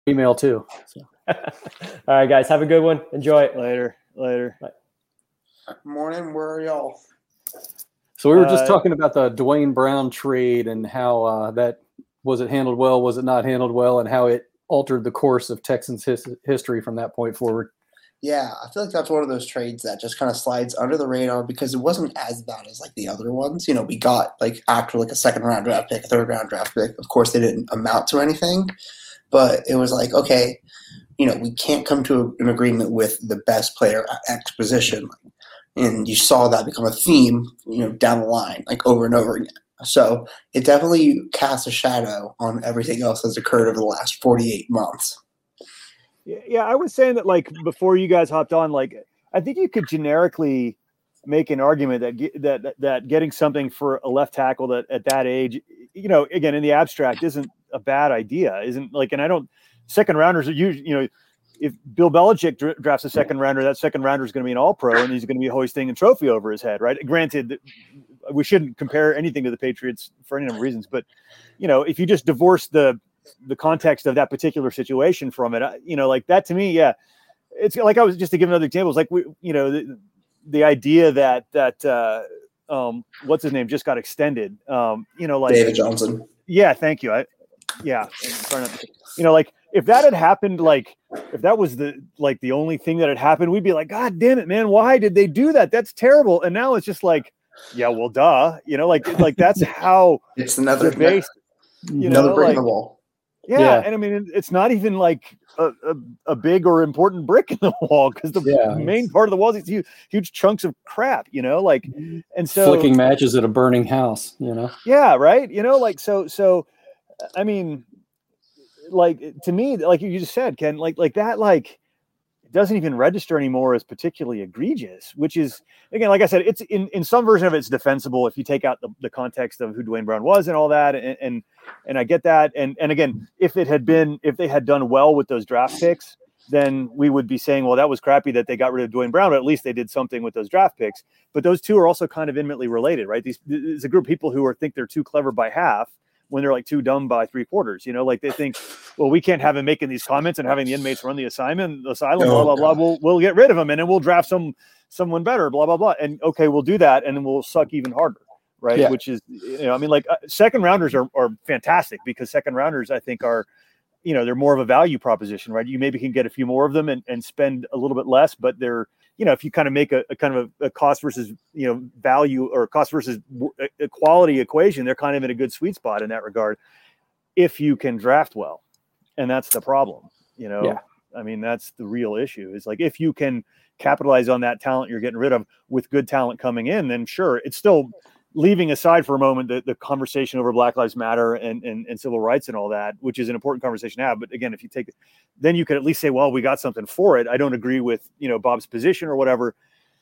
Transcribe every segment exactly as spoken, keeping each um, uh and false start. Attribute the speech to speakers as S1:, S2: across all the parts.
S1: email too. So.
S2: All right, guys, have a good one. Enjoy it.
S3: Later. Later.
S2: Bye.
S4: Morning. Where are y'all?
S1: So we were just
S3: Uh,
S1: talking about the Dwayne Brown trade and how uh, that was it handled well, was it not handled well, and how it altered the course of Texans his- history from that point forward.
S4: Yeah, I feel like that's one of those trades that just kind of slides under the radar because it wasn't as bad as like the other ones. You know, we got like after like a second round draft pick, a third round draft pick. Of course, they didn't amount to anything, but it was like, okay, you know, we can't come to an agreement with the best player at X position. And you saw that become a theme, you know, down the line, like over and over again. So it definitely casts a shadow on everything else that's occurred over the last forty-eight months.
S3: Yeah, I was saying that like before you guys hopped on, like I think you could generically make an argument that ge- that that getting something for a left tackle that at that age, you know, again in the abstract, isn't a bad idea, isn't like, and I don't second rounders are usually, you know, if Bill Belichick dra- drafts a second rounder, that second rounder is going to be an all pro and he's going to be hoisting a trophy over his head, right? Granted, we shouldn't compare anything to the Patriots for any number of reasons, but you know, if you just divorce the the context of that particular situation from it, you know, like that to me, yeah, it's like I was just to give another example. It's like we, you know, the, the idea that that uh, um, what's his name just got extended. Um, you know, like
S4: David Johnson.
S3: Yeah, thank you. I, yeah, you know, like if that had happened, like if that was the like the only thing that had happened, we'd be like, God damn it, man, why did they do that? That's terrible. And now it's just like, yeah, well, duh, you know, like like that's how
S4: it's another
S3: based. You
S4: another
S3: know,
S4: brick
S3: like,
S4: in the wall.
S3: Yeah,
S1: Yeah.
S3: and I mean, it's not even like a, a, a big or important brick in the wall because the
S1: Yeah,
S3: main part of the wall is these huge, huge chunks of crap, you know, like, and so
S1: Flicking matches at a burning house, you know?
S3: yeah, right, you know, like so, so, I mean, like to me, like you just said, Ken, like like that, like it doesn't even register anymore as particularly egregious, which is again, like I said, it's in, in some version of it's defensible if you take out the, the context of who Dwayne Brown was and all that, and and and I get that, and and again, if it had been if they had done well with those draft picks, then we would be saying, well, that was crappy that they got rid of Dwayne Brown, but at least they did something with those draft picks. But those two are also kind of intimately related, right? These it's a group of people who are think they're too clever by half when they're like too dumb by three quarters, you know, like they think, well, we can't have him making these comments and having the inmates run the assignment, the asylum,
S4: Oh,
S3: blah, blah,
S4: God.
S3: blah. We'll, we'll get rid of him and then we'll draft some, someone better, blah, blah, blah. And okay, we'll do that. And then we'll suck even harder. Right.
S1: Yeah.
S3: Which is, you know, I mean, like uh, second rounders are, are fantastic because second rounders, I think are, you know, they're more of a value proposition, right? You maybe can get a few more of them and, and spend a little bit less, but they're, you know, if you kind of make a, a kind of a, a cost versus, you know, value or cost versus a, a quality equation, they're kind of in a good sweet spot in that regard. If you can draft well, and that's the problem, you know,
S1: Yeah.
S3: I mean, that's the real issue is like, if you can capitalize on that talent you're getting rid of with good talent coming in, then sure. It's still leaving aside for a moment the, the conversation over Black Lives Matter and, and, and civil rights and all that, which is an important conversation to have. But again, if you take it, then you could at least say, well, we got something for it. I don't agree with, you know, Bob's position or whatever,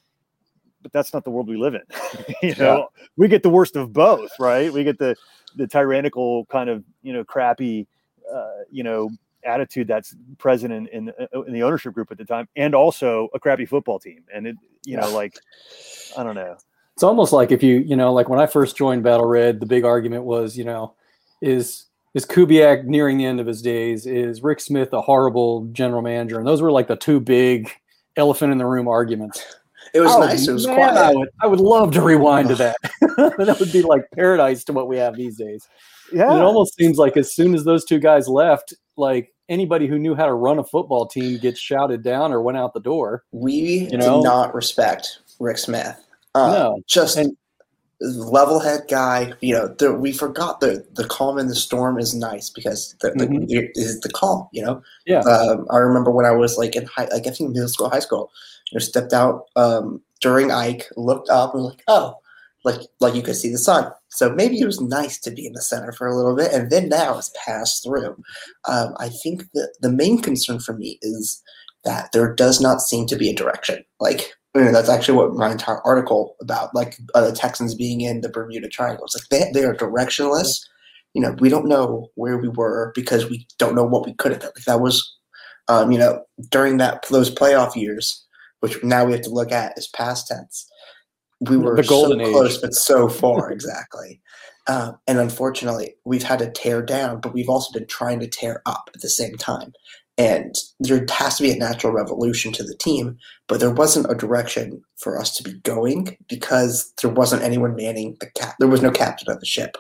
S3: but that's not the world we live in. you know, yeah. We get the worst of both, right? We get the, the tyrannical kind of, you know, crappy, uh, you know, attitude that's present in, in, in the ownership group at the time, and also a crappy football team. And it, you know, like, I don't know.
S1: It's almost like if you, you know, like when I first joined Battle Red, the big argument was, you know, is, is Kubiak nearing the end of his days? Is Rick Smith a horrible general manager? And those were like the two big elephant in the room arguments.
S4: It was
S1: oh,
S4: nice. It was
S1: man,
S4: quiet.
S1: I would, I would love to rewind to that. That would be like paradise to what we have these days. Yeah. And it almost seems like as soon as those two guys left, like anybody who knew how to run a football team gets shouted down or went out the door.
S4: We
S1: you know?
S4: did not respect Rick Smith. Uh,
S1: no.
S4: Just
S1: and,
S4: level head guy. You know, the, we forgot the the calm in the storm is nice because the, the,
S1: mm-hmm.
S4: it is the calm. You know.
S1: Yeah.
S4: Um, I remember when I was like in high, like I think middle school, high school. You know, stepped out um, during Ike, looked up, and was like, oh, like like you could see the sun. So maybe it was nice to be in the center for a little bit, and then now it's passed through. Um, I think that the main concern for me is that there does not seem to be a direction. Like, you know, that's actually what my entire article about, like uh, the Texans being in the Bermuda Triangle. It's like they they are directionless. You know, we don't know where we were because we don't know what we could have done. Like that was, um, you know, during that those playoff years, which now we have to look at as past tense. We were
S1: the golden
S4: so close,
S1: age.
S4: but so far, exactly. Uh, and unfortunately, we've had to tear down, but we've also been trying to tear up at the same time. And there has to be a natural revolution to the team, but there wasn't a direction for us to be going because there wasn't anyone manning the cap. There was no captain of the ship.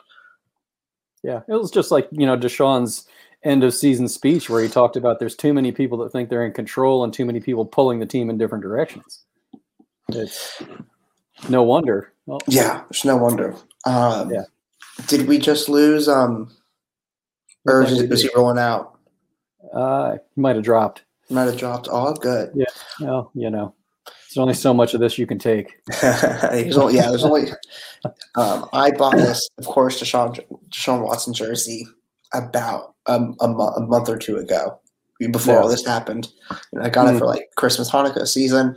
S1: Yeah, it was just like, you know, Deshaun's end of season speech where he talked about there's too many people that think they're in control and too many people pulling the team in different directions. It's no wonder. Well,
S4: yeah, there's no wonder. Um,
S1: yeah.
S4: Did we just lose? Um, or is, is he rolling out?
S1: Uh, he might have dropped.
S4: Might have dropped. Oh, good.
S1: Yeah. Well, you know, there's only so much of this you can take.
S4: there's only, yeah, there's only. Um, I bought this, of course, Deshaun, Deshaun Watson jersey about um, a, mo- a month or two ago, before
S1: Yeah.
S4: all this happened. And I got
S1: Mm.
S4: it for like Christmas, Hanukkah season,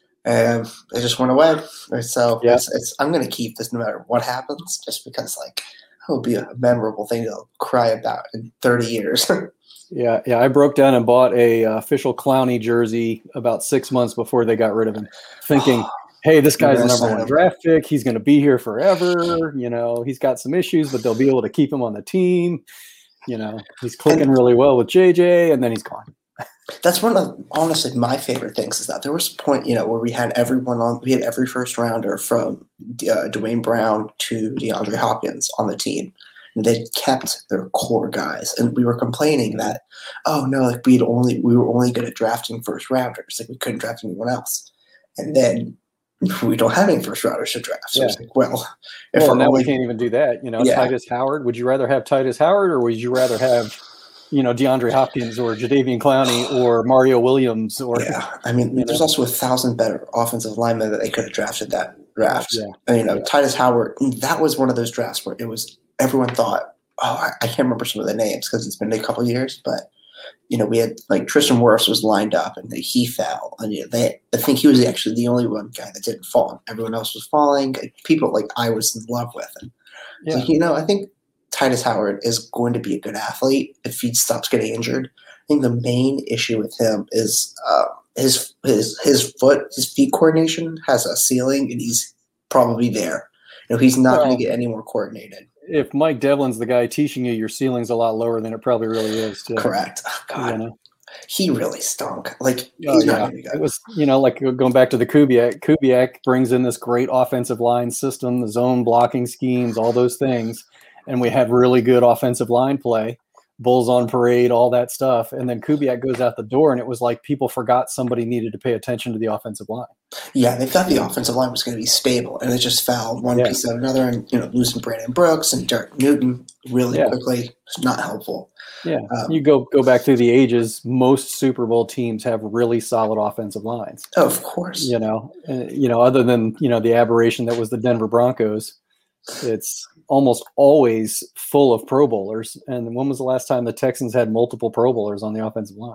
S4: and it just went away. And so
S1: Yeah.
S4: it's, it's, I'm going to keep this no matter what happens, just because like it will be a memorable thing to cry about in thirty years.
S1: Yeah, yeah. I broke down and bought a uh, official Clowney jersey about six months before they got rid of him, thinking, "Hey, this guy's the number one draft pick. He's going to be here forever. You know, he's got some issues, but they'll be able to keep him on the team. You know, he's clicking really well with J J, and then he's gone."
S4: That's one of honestly my favorite things is that there was a point, you know, where we had everyone on, we had every first rounder from uh, Dwayne Brown to DeAndre Hopkins on the team. And they kept their core guys, and we were complaining that, oh no, like we'd only we were only good at drafting first rounders, like we couldn't draft anyone else. And then we don't have any first rounders to draft. So
S1: Yeah.
S4: it's like, well, if
S1: Well,
S4: we're
S1: now
S4: only,
S1: we can't even do that. You know,
S4: Yeah.
S1: Titus Howard. Would you rather have Titus Howard, or would you rather have, you know, DeAndre Hopkins or Jadeveon Clowney or Mario Williams? Or
S4: yeah, I mean,
S1: you
S4: there's
S1: know.
S4: also a thousand better offensive linemen that they could have drafted that draft.
S1: Yeah.
S4: And, you know,
S1: Yeah.
S4: Titus Howard, that was one of those drafts where it was everyone thought, oh, I, I can't remember some of the names because it's been a couple of years, but you know, we had like Tristan Wirfs was lined up and he fell, and you know, they I think he was actually the only one guy that didn't fall. Everyone else was falling. People like I was in love with, and
S1: Yeah.
S4: like, you know, I think Titus Howard is going to be a good athlete if he stops getting injured. I think the main issue with him is uh, his his his foot his feet coordination has a ceiling, and he's probably there. You know, he's not
S1: Well,
S4: going to get any more coordinated.
S1: if Mike Devlin's the guy teaching you, your ceiling's a lot lower than it probably really is. Too.
S4: Correct. Oh, God,
S1: You know?
S4: he really stunk. Like
S1: Oh,
S4: he's
S1: yeah.
S4: not going to be good.
S1: It was, you know, like going back to the Kubiak. Kubiak brings in this great offensive line system, the zone blocking schemes, all those things, and we have really good offensive line play, Bulls on parade, all that stuff. And then Kubiak goes out the door, and it was like people forgot somebody needed to pay attention to the offensive line.
S4: Yeah, they thought the offensive line was going to be stable, and it just fell one
S1: Yeah.
S4: piece of another. And you know, losing Brandon Brooks and Derek Newton really
S1: Yeah.
S4: quickly was not helpful.
S1: Yeah,
S4: Um,
S1: you go go back through the ages. Most Super Bowl teams have really solid offensive lines.
S4: Oh, of course.
S1: You know, uh, you know, other than you know the aberration that was the Denver Broncos, it's almost always full of Pro Bowlers. And when was the last time the Texans had multiple Pro Bowlers on the offensive line?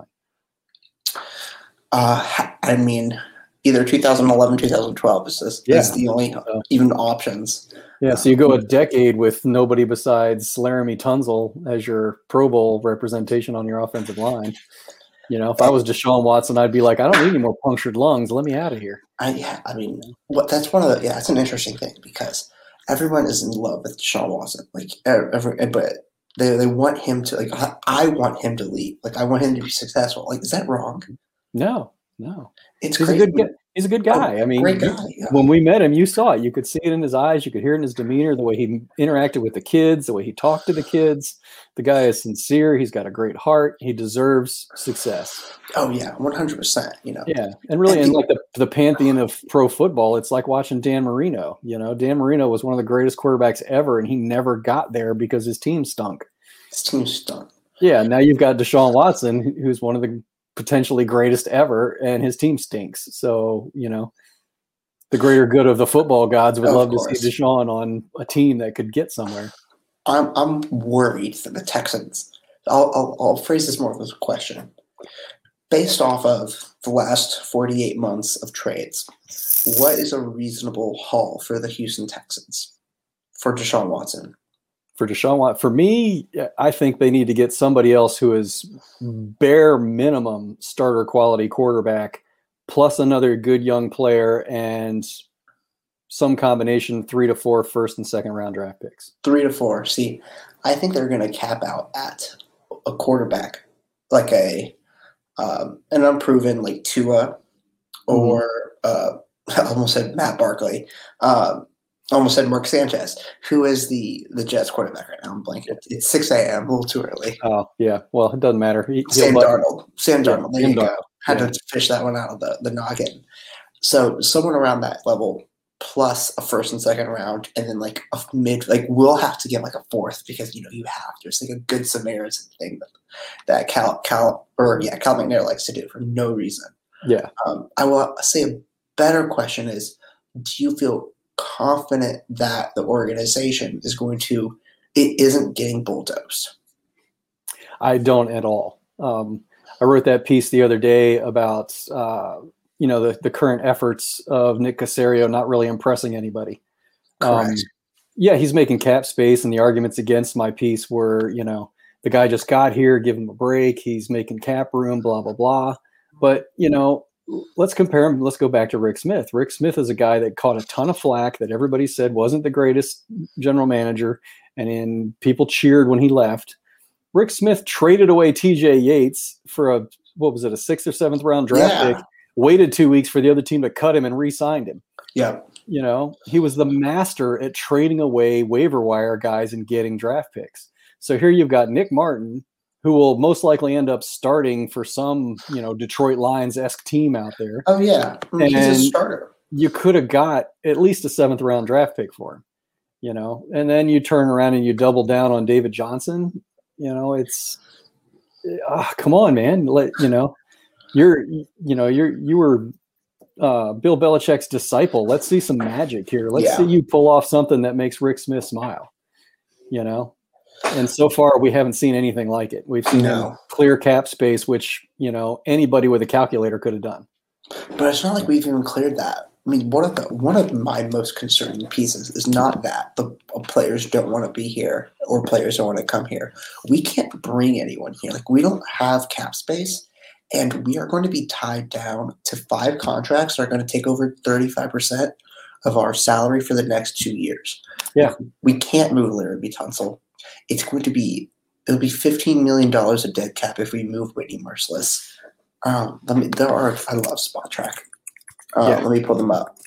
S4: Uh, I mean, either two thousand eleven, two thousand twelve is, is,
S1: Yeah.
S4: is the only
S1: So-
S4: even options.
S1: Yeah, so you go a decade with nobody besides Laramie Tunzel as your Pro Bowl representation on your offensive line. You know, if I was Deshaun Watson, I'd be like, I don't need any more punctured lungs. Let me out of here.
S4: I yeah, I mean, what that's one of the yeah, that's an interesting thing because everyone is in love with Deshaun Watson. Like every, but they they want him to like I, I want him to lead. Like I want him to be successful. Like is that wrong?
S1: No, no.
S4: It's
S1: He's
S4: crazy.
S1: a good guy. He's a good guy. I mean,
S4: Great guy. Yeah.
S1: when we met him, you saw it. You could see it in his eyes. You could hear it in his demeanor, the way he interacted with the kids, the way he talked to the kids. The guy is sincere. He's got a great heart. He deserves success.
S4: Oh yeah, one hundred percent. You know.
S1: Yeah, and really,
S4: And
S1: in
S4: the-
S1: like the, the pantheon of pro football, it's like watching Dan Marino. You know, Dan Marino was one of the greatest quarterbacks ever, and he never got there because his team stunk.
S4: His team's stunk.
S1: Yeah, now you've got Deshaun Watson, who's one of the potentially greatest ever, and his team stinks. So, you know, the greater good of the football gods would
S4: Of
S1: love
S4: course.
S1: to see Deshaun on a team that could get somewhere.
S4: I'm I'm worried that the Texans. I'll I'll, I'll phrase this more as a question. Based off of the last forty-eight months of trades, what is a reasonable haul for the Houston Texans for Deshaun Watson?
S1: For Deshaun Watson, for me, I think they need to get somebody else who is bare minimum starter quality quarterback, plus another good young player, and some combination three to four first and second round draft picks.
S4: Three to four. See, I think they're going to cap out at a quarterback, like a um, an unproven like Tua or mm-hmm. uh, I almost said Matt Barkley. Um, almost said Mark Sanchez, who is the the Jets quarterback right now. I'm blanking. It's six a.m. a little too early.
S1: Oh yeah. Well, it doesn't matter. He,
S4: Sam Darnold. Sam Darnold. There
S1: Sam
S4: you
S1: Darnold.
S4: go. Had
S1: Yeah.
S4: to fish that one out of the, the noggin. So someone around that level plus a first and second round, and then like a mid, like we'll have to get like a fourth because you know you have to. It's like a good Samaritan thing that, that Cal Cal or yeah Cal McNair likes to do for no reason.
S1: Yeah.
S4: Um, I will say a better question is: do you feel confident that the organization is going to? It isn't getting bulldozed.
S1: I don't at all. Um, I wrote that piece the other day about uh, you know the the current efforts of Nick Caserio not really impressing anybody.
S4: Correct.
S1: Um, yeah, he's making cap space, and the arguments against my piece were, you know, the guy just got here, give him a break. He's making cap room, blah blah blah. But you know, let's compare him. Let's go back to Rick Smith. Rick Smith is a guy that caught a ton of flack that everybody said wasn't the greatest general manager, and then people cheered when he left. Rick Smith traded away T J Yates for a, what was it, a sixth or seventh round draft
S4: Yeah.
S1: pick, waited two weeks for the other team to cut him and re-signed him.
S4: Yeah.
S1: You know, he was the master at trading away waiver wire guys and getting draft picks. So here you've got Nick Martin, who will most likely end up starting for some, you know, Detroit Lions-esque team out there.
S4: Oh yeah, I mean, he's
S1: And
S4: a starter.
S1: You could have got at least a seventh round draft pick for him, you know, and then you turn around and you double down on David Johnson. You know, it's uh, come on, man. Let you know, you're you know you're you were uh, Bill Belichick's disciple. Let's see some magic here. Let's
S4: Yeah.
S1: see you pull off something that makes Rick Smith smile. You know, and so far we haven't seen anything like it. We've seen
S4: No.
S1: him clear cap space, which you know anybody with a calculator could have done.
S4: But it's not like we've even cleared that. I mean, one of the one of my most concerning pieces is not that the players don't want to be here or players don't want to come here. We can't bring anyone here. Like we don't have cap space, and we are going to be tied down to five contracts that are going to take over thirty-five percent of our salary for the next two years.
S1: Yeah.
S4: We can't move Larry B. Tunsil. It's going to be it'll be fifteen million dollars of dead cap if we move Whitney Merciless. Um, let me. There are. I love Spot Track. Uh,
S1: Yeah.
S4: Let me pull them up.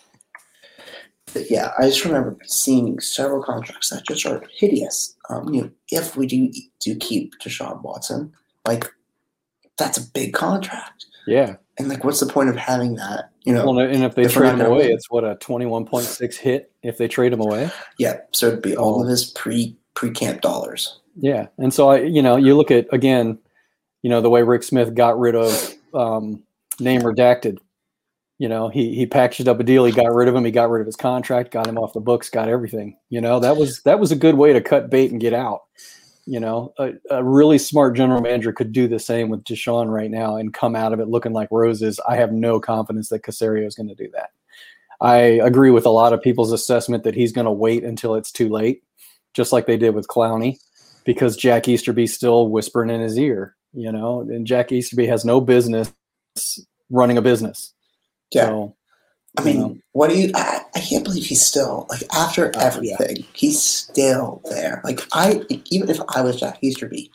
S4: But yeah, I just remember seeing several contracts that just are hideous. Um, you know, if we do do keep Deshaun Watson, like that's a big contract.
S1: Yeah.
S4: And like, what's the point of having that? You know.
S1: Well, and if they
S4: if we're
S1: trade
S4: not
S1: him
S4: gonna
S1: away,
S4: win.
S1: it's what, a twenty-one point six hit if they trade him away.
S4: Yeah. So it'd be all
S1: Oh.
S4: of his pre pre camp dollars.
S1: Yeah. And so I, you know, you look at again, you know, the way Rick Smith got rid of um, name redacted. You know, he he packaged up a deal. He got rid of him. He got rid of his contract. Got him off the books. Got everything. You know, that was that was a good way to cut bait and get out. You know, a, a really smart general manager could do the same with Deshaun right now and come out of it looking like roses. I have no confidence that Caserio is going to do that. I agree with a lot of people's assessment that he's going to wait until it's too late, just like they did with Clowney, because Jack Easterby's still whispering in his ear. You know, and Jack Easterby has no business running a business.
S4: Yeah.
S1: So,
S4: I mean,
S1: you know.
S4: what do you? I, I can't believe he's still like after
S1: Oh,
S4: everything, he's still there. Like I, even if I was Jack Easterby,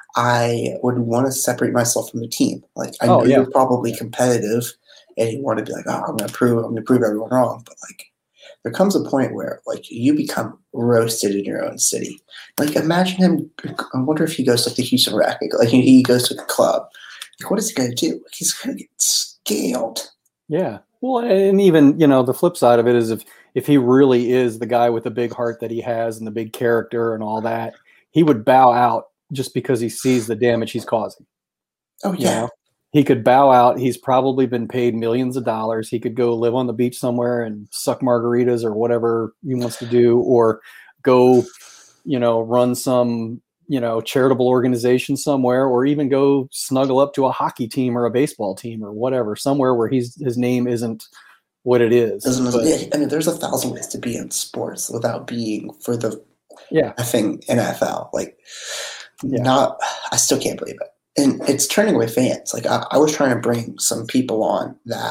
S4: I would want to separate myself from the team. Like I
S1: Oh,
S4: know
S1: yeah.
S4: you're probably competitive, and you want to be like, oh, I'm going to prove, I'm going to prove everyone wrong. But like, there comes a point where like you become roasted in your own city. Like imagine him. I wonder if he goes to like, the Houston Rockets. Like he goes to the club. Like what is he going to do? He's going to get scaled.
S1: Yeah. Well, and even, you know, the flip side of it is if if he really is the guy with the big heart that he has and the big character and all that, he would bow out just because he sees the damage he's causing.
S4: Oh
S1: You
S4: yeah.
S1: know? He could bow out. He's probably been paid millions of dollars. He could go live on the beach somewhere and suck margaritas or whatever he wants to do, or go, you know, run some, you know, charitable organization somewhere, or even go snuggle up to a hockey team or a baseball team or whatever, somewhere where he's his name isn't what it is.
S4: Doesn't,
S1: But,
S4: I mean, there's a thousand ways to be in sports without being for the
S1: yeah.
S4: effing N F L. Like,
S1: Yeah.
S4: not, I still can't believe it. And it's turning away fans. Like, I, I was trying to bring some people on that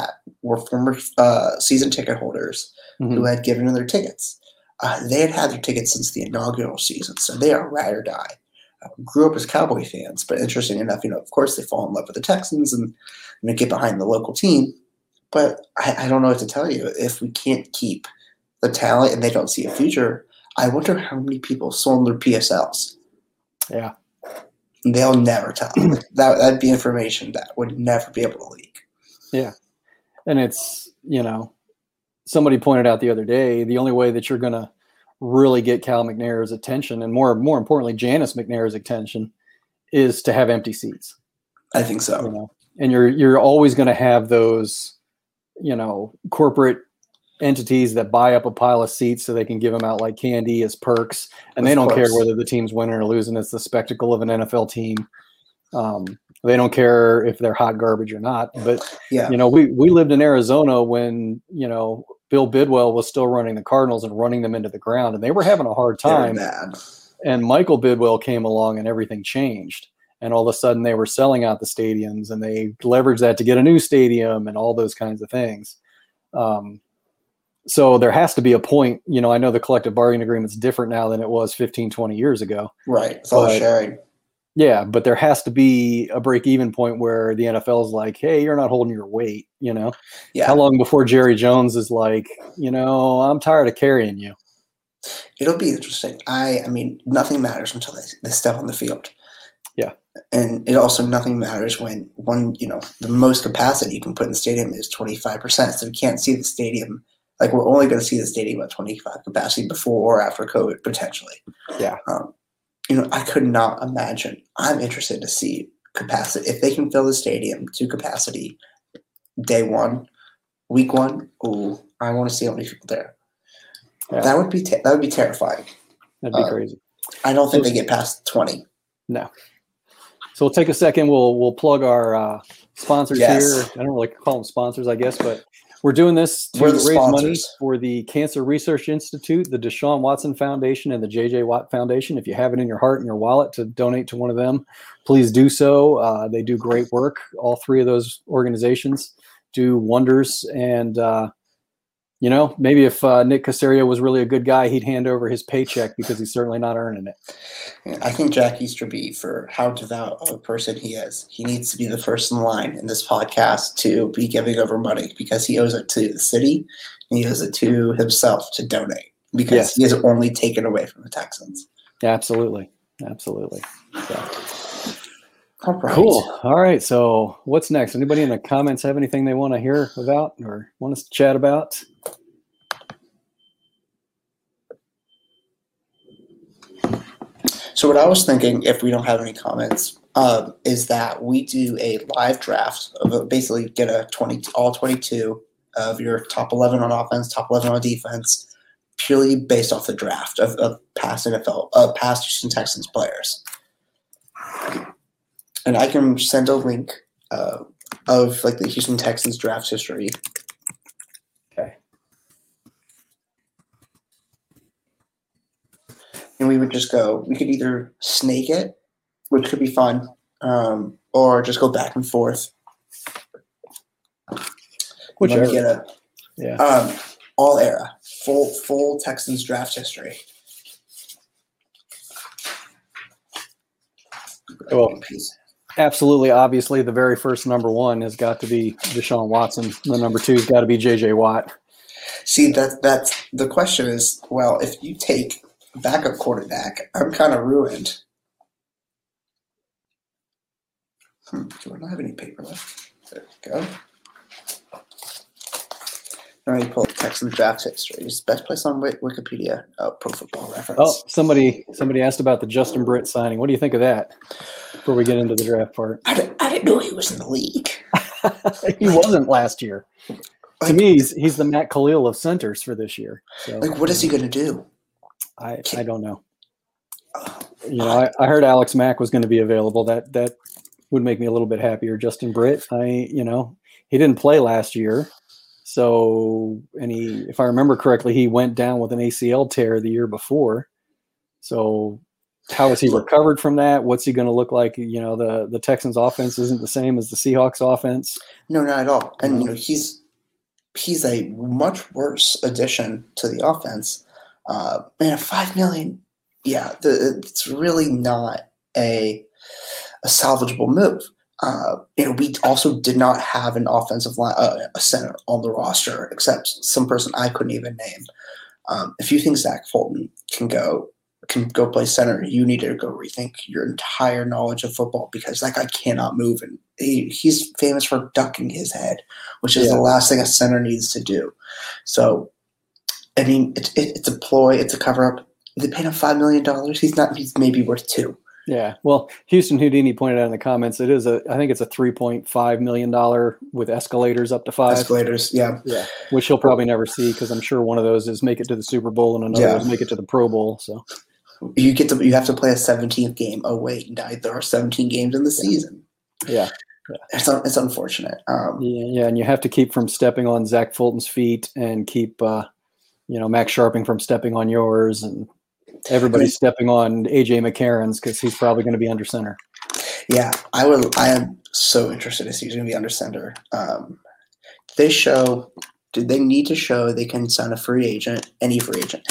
S4: were former uh, season ticket holders
S1: Mhm.
S4: who had given in their tickets. Uh, they had had their tickets since the inaugural season, so they are ride or die. Uh, grew up as Cowboy fans, but interesting enough, you know, of course they fall in love with the Texans and you know, get behind the local team. But I, I don't know what to tell you. If we can't keep the talent and they don't see a future, I wonder how many people sold their P S Ls.
S1: Yeah.
S4: They'll never tell. that that'd be information that would never be able to leak.
S1: Yeah. And it's, you know, somebody pointed out the other day, the only way that you're going to really get Cal McNair's attention, and more more importantly, Janice McNair's attention, is to have empty seats.
S4: I think so.
S1: You know, and you're you're always going to have those, you know, corporate entities that buy up a pile of seats so they can give them out like candy as perks, and they
S4: Of
S1: don't
S4: course.
S1: care whether the team's winning or losing. It's the spectacle of an N F L team. Um, they don't care if they're hot garbage or not. But
S4: Yeah.
S1: you know, we we lived in Arizona when, you know, Bill Bidwell was still running the Cardinals and running them into the ground, and they were having a hard
S4: They're
S1: time.
S4: bad.
S1: And Michael Bidwell came along and everything changed. And all of a sudden they were selling out the stadiums, and they leveraged that to get a new stadium and all those kinds of things. Um, so there has to be a point, you know, I know the collective bargaining agreement's different now than it was fifteen, twenty years ago.
S4: Right. It's all
S1: But-
S4: sharing.
S1: Yeah, but there has to be a break-even point where the N F L is like, hey, you're not holding your weight, you know?
S4: Yeah.
S1: How long before Jerry Jones is like, you know, I'm tired of carrying you?
S4: It'll be interesting. I I mean, nothing matters until they, they step on the field.
S1: Yeah.
S4: And it also nothing matters when one, you know, the most capacity you can put in the stadium is twenty-five percent. So we can't see the stadium. Like we're only going to see the stadium at twenty-five capacity before or after COVID, potentially.
S1: Yeah.
S4: Um, you know, I could not imagine. I'm interested to see capacity. If they can fill the stadium to capacity day one, week one, ooh, I want to see how many people there.
S1: Yeah.
S4: That would be te- that would be terrifying.
S1: That'd be
S4: Uh,
S1: crazy.
S4: I don't think
S1: So-
S4: they get past twenty.
S1: No. So we'll take a second. We'll we'll plug our uh, sponsors
S4: Yes.
S1: here. I don't really call them sponsors, I guess, but we're doing this to
S4: We're the
S1: raise money
S4: sponsors.
S1: for the Cancer Research Institute, the Deshaun Watson Foundation, and the J J Watt Foundation. If you have it in your heart and your wallet to donate to one of them, please do so. Uh, they do great work. All three of those organizations do wonders. And, uh, you know, maybe if uh, Nick Caserio was really a good guy, he'd hand over his paycheck because he's certainly not earning it.
S4: I think Jack Easterby, for how devout of a person he is, he needs to be the first in line in this podcast to be giving over money because he owes it to the city and he owes it to himself to donate because
S1: Yes.
S4: he has only taken away from the Texans.
S1: Absolutely. Absolutely. So.
S4: All right.
S1: Cool. All right. So what's next? Anybody in the comments have anything they want to hear about or want us to chat about?
S4: So what I was thinking, if we don't have any comments, um, is that we do a live draft of basically get a twenty all twenty-two of your top eleven on offense, top eleven on defense, purely based off the draft of, of past N F L, uh, past Houston Texans players. And I can send a link uh, of like the Houston Texans draft history.
S1: Okay.
S4: And we would just go, we could either snake it, which could be fun, um, or just go back and forth.
S1: Whichever.
S4: Let me get a
S1: Yeah.
S4: um, all era, full full Texans draft history.
S1: Well, absolutely. Obviously, the very first number one has got to be Deshaun Watson. The number two has got to be J J Watt.
S4: See, that that's the question is, well, if you take backup quarterback, I'm kind of ruined. Hmm, do I not have any paper left? There we go. Now you pull up Texans draft history. It's the best place on Wik- Wikipedia. Oh, Pro Football Reference.
S1: Oh, somebody somebody asked about the Justin Britt signing. What do you think of that before we get into the draft part?
S4: I, didn't, I didn't know he was in the league.
S1: He wasn't last year. To
S4: Like-
S1: me, he's, he's the Matt Khalil of centers for this year. So
S4: Like, what is he going to do?
S1: I, I don't know. You know, I, I heard Alex Mack was going to be available. That that would make me a little bit happier. Justin Britt, I you know, he didn't play last year. So, and he, if I remember correctly, he went down with an A C L tear the year before. So, how is he recovered from that? What's he going to look like? You know, the the Texans' offense isn't the same as the Seahawks' offense.
S4: No, not at all. And you know, he's he's a much worse addition to the offense. Uh, man, five million. Yeah, the, it's really not a a salvageable move. Uh, you know, we also did not have an offensive line, uh, a center on the roster, except some person I couldn't even name. Um, if you think Zach Fulton can go can go play center, you need to go rethink your entire knowledge of football, because that guy cannot move, and he, he's famous for ducking his head, which is
S1: Yeah.
S4: the last thing a center needs to do. So, I mean, it's it, it's a ploy, it's a cover up. They paid him five million dollars. He's not. He's maybe worth two.
S1: Yeah. Well, Houston Houdini pointed out in the comments, it is a, I think it's a three point five million dollars with escalators up to five.
S4: Escalators, yeah.
S1: Yeah. Which he'll probably never see, because I'm sure one of those is make it to the Super Bowl and another
S4: Yeah.
S1: is make it to the Pro Bowl. So
S4: You get to you have to play a seventeenth game. Oh wait, now there are seventeen games in the season.
S1: yeah.
S4: It's un, it's unfortunate. Um,
S1: Yeah. Yeah. And you have to keep from stepping on Zach Fulton's feet, and keep, uh, you know, Max Sharping from stepping on yours, and everybody's stepping on A J McCarron's, because he's probably going to be under center.
S4: Yeah, I would. I am so interested to see who's going to be under center. Um, they show. Did they need to show they can sign a free agent, any free agent?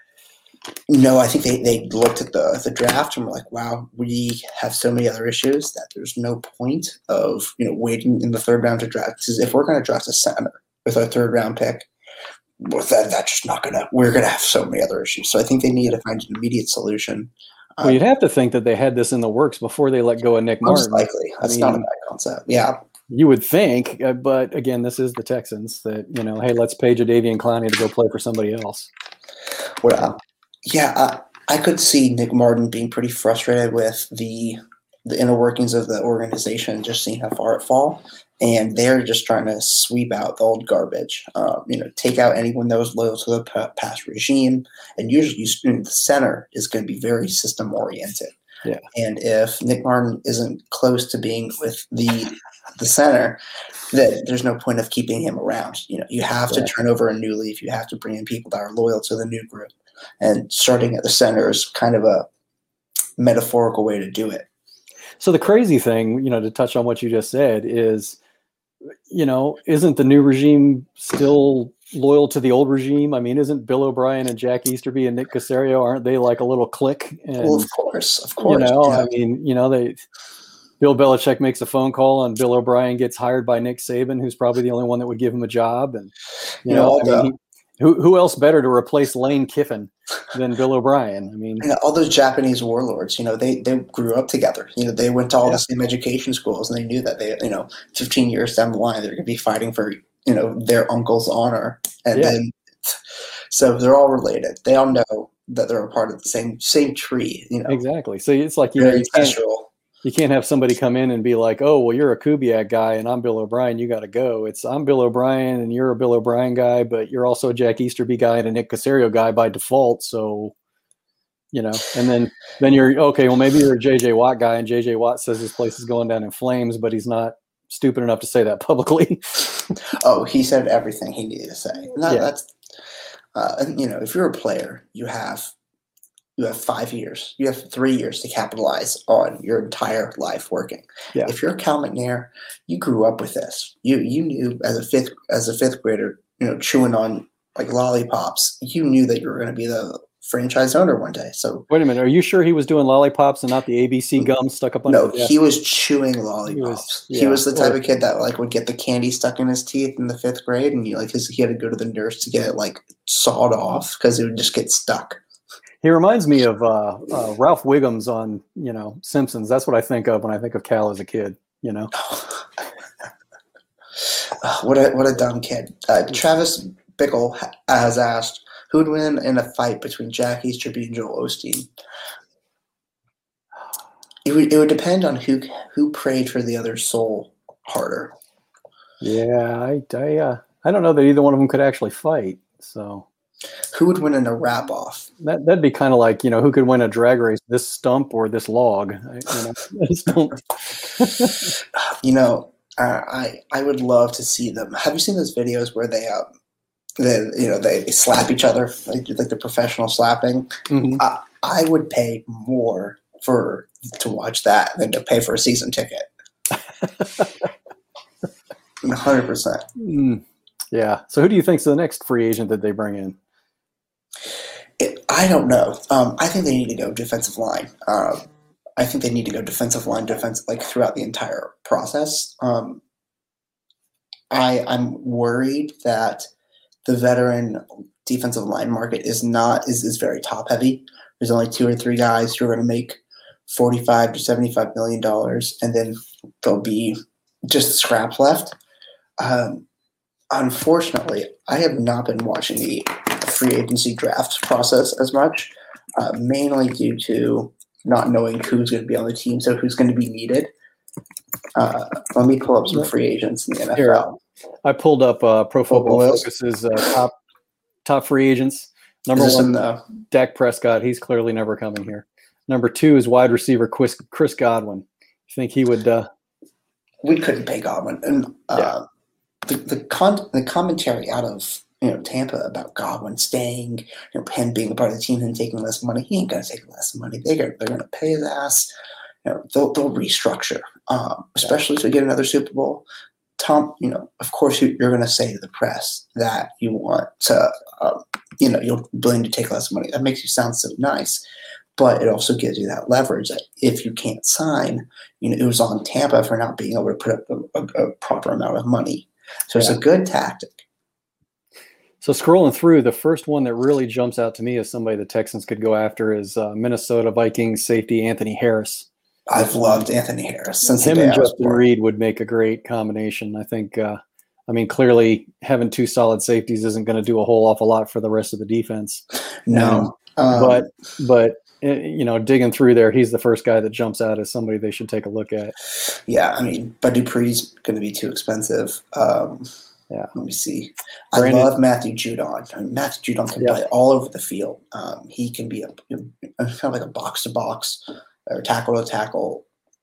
S4: No, I think they, they looked at the the draft and were like, "Wow, we have so many other issues that there's no point of you know waiting in the third round to draft. Because if we're going to draft a center with our third round pick, well, that that's just not gonna. We're gonna have so many other issues. So I think they need to find an immediate solution.
S1: Well, you'd have to think that they had this in the works before they let go of Nick
S4: Most
S1: Martin.
S4: likely, that's
S1: I
S4: not a
S1: mean,
S4: bad concept. Yeah.
S1: You would think, uh, but again, this is the Texans that, you know, hey, let's pay Jadeveon Clowney to go play for somebody else.
S4: Well, yeah, I, I could see Nick Martin being pretty frustrated with the the inner workings of the organization, just seeing how far it fall, and they're just trying to sweep out the old garbage. Um, you know, take out anyone that was loyal to the pa- past regime, and usually you, the center is going to be very system oriented.
S1: Yeah.
S4: And if Nick Martin isn't close to being with the the center, that there's no point of keeping him around. You know, you have to
S1: Yeah.
S4: turn over a new leaf. You have to bring in people that are loyal to the new group. And starting at the center is kind of a metaphorical way to do it.
S1: So the crazy thing, you know, to touch on what you just said is, you know, isn't the new regime still loyal to the old regime? I mean, isn't Bill O'Brien and Jack Easterby and Nick Caserio, aren't they like a little clique? And,
S4: Well, of course, of course.
S1: you know,
S4: yeah.
S1: I mean, you know, they, Bill Belichick makes a phone call and Bill O'Brien gets hired by Nick Saban, who's probably the only one that would give him a job. And, you,
S4: You
S1: know,
S4: know,
S1: I mean,
S4: the-
S1: he, who, who else better to replace Lane Kiffin than Bill O'Brien? I mean,
S4: You know, all those Japanese warlords, you know, they, they grew up together. You know, they went to all
S1: Yeah.
S4: the same education schools, and they knew that they, you know, fifteen years down the line, they're going to be fighting for, you know, their uncle's honor. And
S1: Yeah.
S4: then, so they're all related. They all know that they're a part of the same same tree. You know,
S1: exactly. So it's like, you know,
S4: very
S1: you can't,
S4: ancestral.
S1: you can't have somebody come in and be like, oh, well, you're a Kubiak guy and I'm Bill O'Brien. You got to go. It's I'm Bill O'Brien and you're a Bill O'Brien guy, but you're also a Jack Easterby guy and a Nick Caserio guy by default. So, you know, and then, then you're okay. Well, maybe you're a J J Watt guy and J J Watt says his place is going down in flames, but he's not stupid enough to say that publicly.
S4: Oh, he said everything he needed to say. No,
S1: Yeah.
S4: that's uh, and, you know, if you're a player, you have you have five years, you have three years to capitalize on your entire life working.
S1: Yeah.
S4: If you're Cal McNair, you grew up with this. You you knew as a fifth as a fifth grader, you know, chewing on like lollipops. You knew that you were going to be the franchise owner one day. So
S1: Wait a minute. Are you sure he was doing lollipops and not the A B C gum stuck up on
S4: no,
S1: his desk?
S4: he was chewing lollipops. He was,
S1: yeah,
S4: the type
S1: or-
S4: of kid that like would get the candy stuck in his teeth in the fifth grade, and he like his, he had to go to the nurse to get it like sawed off because it would just get stuck.
S1: He reminds me of uh, uh, Ralph Wiggums on, you know, Simpsons. That's what I think of when I think of Cal as a kid, you know?
S4: Oh, what a what a dumb kid. Uh, Travis Bickle ha- has asked, who would win in a fight between Jack Easterby and Joel Osteen? It would it would depend on who who prayed for the other's soul harder.
S1: Yeah, I, I, uh, I don't know that either one of them could actually fight. So
S4: Who would win in a wrap off?
S1: that, that'd be kind of like, you know, who could win a drag race, this stump or this log? I, you know, I just don't-
S4: You know, uh, I I would love to see them. Have you seen those videos where they um they you know they, they slap each other like, like the professional slapping?
S1: Mhm.
S4: I, I would pay more for to watch that than to pay for a season ticket. one hundred percent.
S1: Mm. Yeah. So who do you think's the next free agent that they bring in?
S4: It, I don't know. Um, I think they need to go defensive line. Um, I think they need to go defensive line, defense like throughout the entire process. Um, I I'm worried that the veteran defensive line market is not is is very top heavy. There's only two or three guys who are going to make forty-five to seventy-five million dollars, and then there'll be just scraps left. Um, unfortunately, I have not been watching the free agency draft process as much, uh, mainly due to not knowing who's going to be on the team, so who's going to be needed. Uh, let me pull up some free agents in the N F L.
S1: Here, I pulled up uh, Pro Football
S4: Football
S1: Focus's uh, top top free agents. Number
S4: Is this
S1: one,
S4: in the-
S1: Dak Prescott. He's clearly never coming here. Number two is wide receiver Chris, Chris Godwin. You think he would? Uh,
S4: we couldn't pay Godwin, and uh, the the, con- the commentary out of you know Tampa about Godwin staying, you know, him being a part of the team and taking less money. He ain't gonna take less money. They are, they're gonna pay his ass. You know, they'll they'll restructure, um, especially if we get another Super Bowl. Tom, you know, of course you, you're gonna say to the press that you want to, um, you know, you're willing to take less money. That makes you sound so nice. But it also gives you that leverage that if you can't sign, you know, it was on Tampa for not being able to put up a, a, a proper amount of money. So it's
S1: Yeah.
S4: a good tactic.
S1: so scrolling through, the first one that really jumps out to me as somebody the Texans could go after is uh, Minnesota Vikings safety Anthony Harris.
S4: I've loved Anthony Harris since
S1: Him
S4: the day
S1: and
S4: I was
S1: Justin
S4: born.
S1: Reed would make a great combination. I think. Uh, I mean, clearly having two solid safeties isn't going to do a whole awful lot for the rest of the defense.
S4: No, um,
S1: but but uh, you know, digging through there, he's the first guy that jumps out as somebody they should take a look at.
S4: yeah, I mean, but Dupree's going to be too expensive. Um,
S1: Yeah.
S4: Let me see.
S1: Brandon-
S4: I love Matthew Judon. I mean, Matthew Judon can
S1: Yeah.
S4: play all over the field. Um, he can be a, a kind of like a box to box or tackle to tackle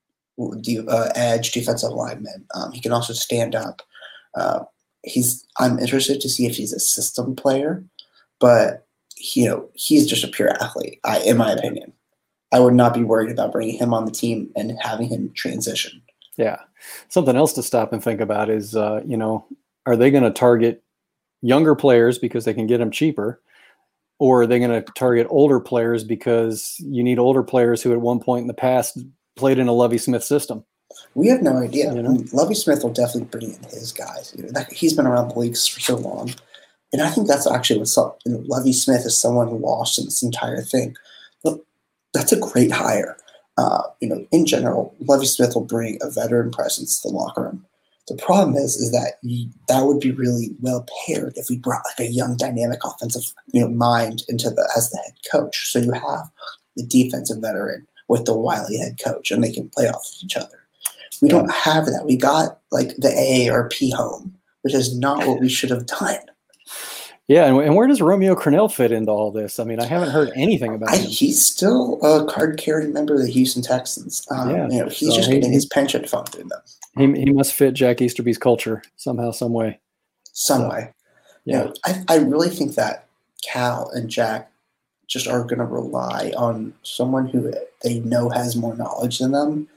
S4: uh, edge defensive lineman. Um, he can also stand up. Uh, he's. I'm interested to see if he's a system player, but he, you know, he's just a pure athlete. I, in my opinion, I would not be worried about bringing him on the team and having him transition.
S1: Yeah. Something else to stop and think about is, uh, you know, are they going to target younger players because they can get them cheaper, or are they going to target older players because you need older players who at one point in the past played in a Lovie Smith system?
S4: We have no idea.
S1: You know?
S4: I mean, Lovie Smith will definitely bring in his guys. You know, that, he's been around the leagues for so long. And I think that's actually what's up. You know, Lovie Smith is someone who lost in this entire thing. Look, that's a great hire. Uh, you know, in general, Lovie Smith will bring a veteran presence to the locker room. The problem is, is that you, that would be really well paired if we brought like a young, dynamic offensive, you know, mind into the as the head coach. So you have the defensive veteran with the wily head coach, and they can play off of each other. We don't have that. We got like the A or P home, which is not what we should have done.
S1: Yeah, and, and where does Romeo Crennel fit into all this? I mean, I haven't heard anything about
S4: I,
S1: him.
S4: he's still a card-carrying member of the Houston Texans. Um,
S1: Yeah,
S4: you know, he's
S1: so
S4: just
S1: he-
S4: getting his pension fund through them
S1: He he must fit Jack Easterby's culture somehow, some way.
S4: some
S1: So,
S4: way.
S1: Yeah.
S4: You know, I, I really think that Cal and Jack just are going to rely on someone who they know has more knowledge than them,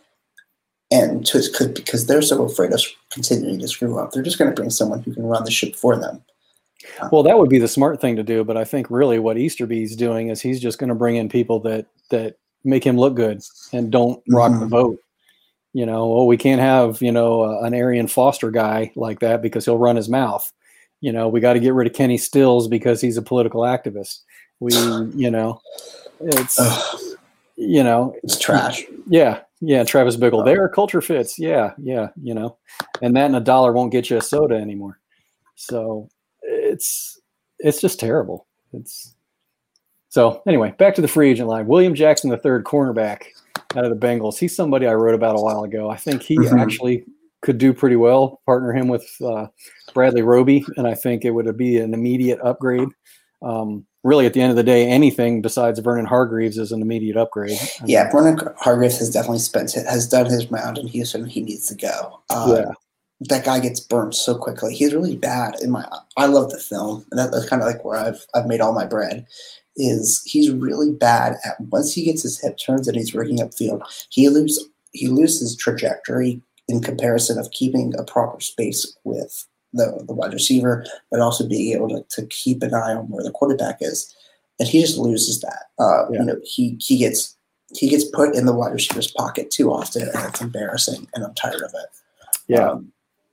S4: and to, could because they're so afraid of continuing to screw up, they're just going to bring someone who can run the ship for them.
S1: Well, that would be the smart thing to do, but I think really what Easterby's doing is he's just going to bring in people that that make him look good and don't rock the
S4: Mhm.
S1: boat. You know, well, we can't have, you know, uh, an Arian Foster guy like that because he'll run his mouth. You know, we got to get rid of Kenny Stills because he's a political activist. We, you know, it's,
S4: Ugh,
S1: you know,
S4: it's trash.
S1: yeah, yeah, Travis Bickle. There, culture fits. Yeah, yeah, you know, and that and a dollar won't get you a soda anymore. So it's it's just terrible. It's so anyway. Back to the free agent line. William Jackson, the third cornerback out of the Bengals. He's somebody I wrote about a while ago. I think he
S4: Mhm.
S1: actually could do pretty well. Partner him with uh, Bradley Roby, and I think it would be an immediate upgrade. Um, really, at the end of the day, anything besides Vernon Hargreaves is an immediate upgrade. I mean,
S4: Yeah, Vernon Hargreaves has definitely spent has done his round in Houston. He needs to go. Uh,
S1: Yeah.
S4: That guy gets burned so quickly. He's really bad. In my, I love the film, and that, that's kind of like where I've I've made all my bread. Is he's really bad at once he gets his hip turns and he's working upfield, he loses he loses trajectory in comparison of keeping a proper space with the, the wide receiver, but also being able to, to keep an eye on where the quarterback is. And he just loses that. Uh,
S1: Yeah.
S4: You know, he he gets he gets put in the wide receiver's pocket too often, and it's embarrassing, and I'm tired of it.
S1: Yeah.
S4: Um,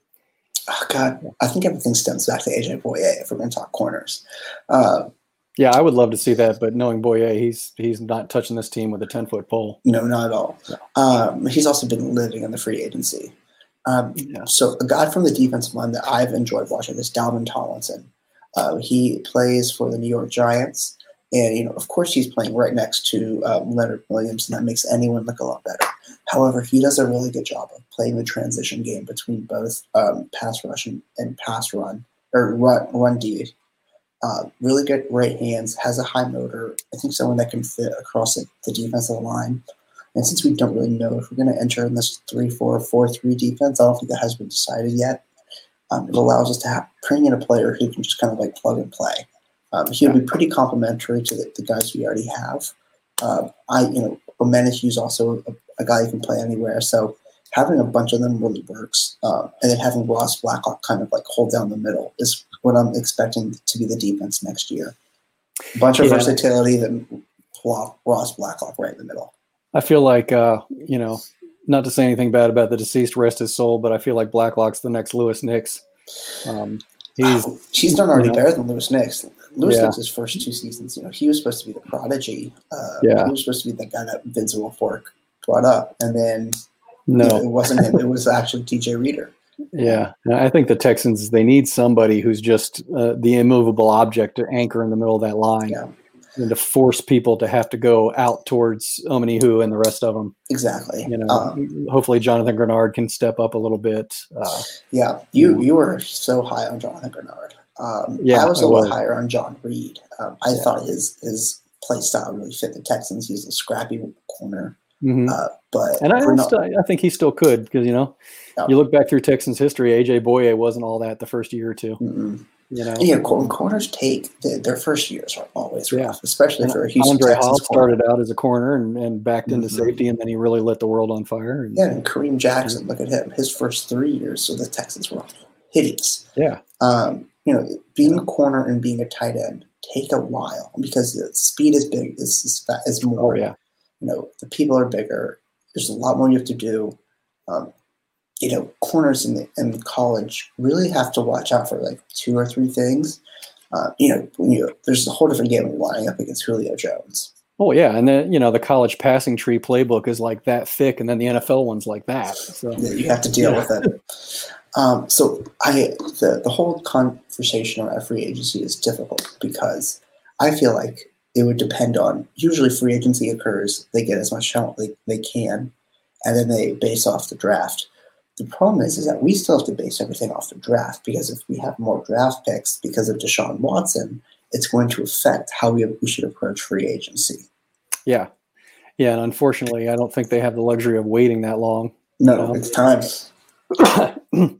S4: oh God, I think everything stems back to A J Boye if we're going to talk corners. Uh,
S1: Yeah, I would love to see that, but knowing Boye, he's he's not touching this team with a ten-foot pole.
S4: no, not at all.
S1: No.
S4: Um, he's also been living in the free agency. Um,
S1: Yeah.
S4: So a guy from the defensive line that I've enjoyed watching is Dalvin Tomlinson. Uh, he plays for the New York Giants, and you know, of course, he's playing right next to um, Leonard Williams, and that makes anyone look a lot better. However, he does a really good job of playing the transition game between both um, pass rush and, and pass run or run run D. Uh, really good right hands, has a high motor. I think someone that can fit across the, the defensive line. And since we don't really know if we're going to enter in this three four, four three defense, I don't think that has been decided yet. Um, it allows us to have, bring in a player who can just kind of like plug and play. Um, he'll be pretty complementary to the, the guys we already have. Uh, I, you know, Omenihu is also a, a guy who can play anywhere. So having a bunch of them really works. Uh, and then having Ross Blacklock kind of like hold down the middle is what I'm expecting to be the defense next year. A bunch of
S1: Yeah.
S4: versatility, then Ross Blacklock right in the middle.
S1: I feel like, uh, you know, not to say anything bad about the deceased, rest his soul, but I feel like Blacklock's the next Lewis Nix. Um, he's
S4: Oh, he's done already
S1: you know,
S4: better than Lewis Nix. Lewis
S1: Yeah.
S4: Nix's first two seasons, you know, he was supposed to be the prodigy. Uh,
S1: Yeah.
S4: He was supposed to be the guy that Vince Wilfork brought up, and then
S1: no.
S4: you know, it wasn't him. It was actually T J Reader.
S1: Yeah, and I think the Texans, they need somebody who's just uh, the immovable object to anchor in the middle of that line
S4: Yeah,
S1: and to force people to have to go out towards Omenihu and the rest of them.
S4: exactly.
S1: You know,
S4: Um,
S1: hopefully Jonathan Grenard can step up a little bit. Uh,
S4: yeah, you you were so high on Jonathan Grenard. Um,
S1: Yeah,
S4: I was
S1: I
S4: a little
S1: was.
S4: higher on John Reed. Um, I
S1: Yeah.
S4: thought his his play style really fit the Texans. He's a scrappy corner,
S1: mhm.
S4: uh, but
S1: And I,
S4: Grenard-
S1: still, I think he still could because, you know,
S4: Yeah.
S1: you look back through Texans history, A J Boye wasn't all that the first year or two.
S4: mm-mm.
S1: You know,
S4: yeah, when corners take the, their first years are always rough,
S1: Yeah.
S4: especially
S1: And
S4: for a Houston
S1: Andre
S4: Texans
S1: Hall
S4: corner.
S1: started out as a corner and, and backed into
S4: Mhm.
S1: safety, and then he really lit the world on fire. And,
S4: Yeah, and Kareem Jackson, look at him. His first three years, so the Texans were hideous.
S1: yeah.
S4: Um, you know, being a corner and being a tight end take a while because the speed is big. Is is, fa- is
S1: Oh,
S4: more.
S1: yeah.
S4: You know, the people are bigger. There's a lot more you have to do. Um, you know, corners in the in college really have to watch out for like two or three things. Uh, you know, when you there's a whole different game when lining up against Julio Jones.
S1: Oh yeah, and then you know the college passing tree playbook is like that thick, and then the N F L one's like that. So
S4: That you have to deal
S1: Yeah.
S4: with it. Um, so I the the whole conversation around free agency is difficult because I feel like it would depend on usually free agency occurs, they get as much talent they, they can, and then they base off the draft. The problem is is that we still have to base everything off the draft because if we have more draft picks because of Deshaun Watson, it's going to affect how we, we should approach free agency.
S1: yeah, yeah, and unfortunately, I don't think they have the luxury of waiting that long.
S4: No,
S1: No.
S4: it's time.
S1: I
S4: Do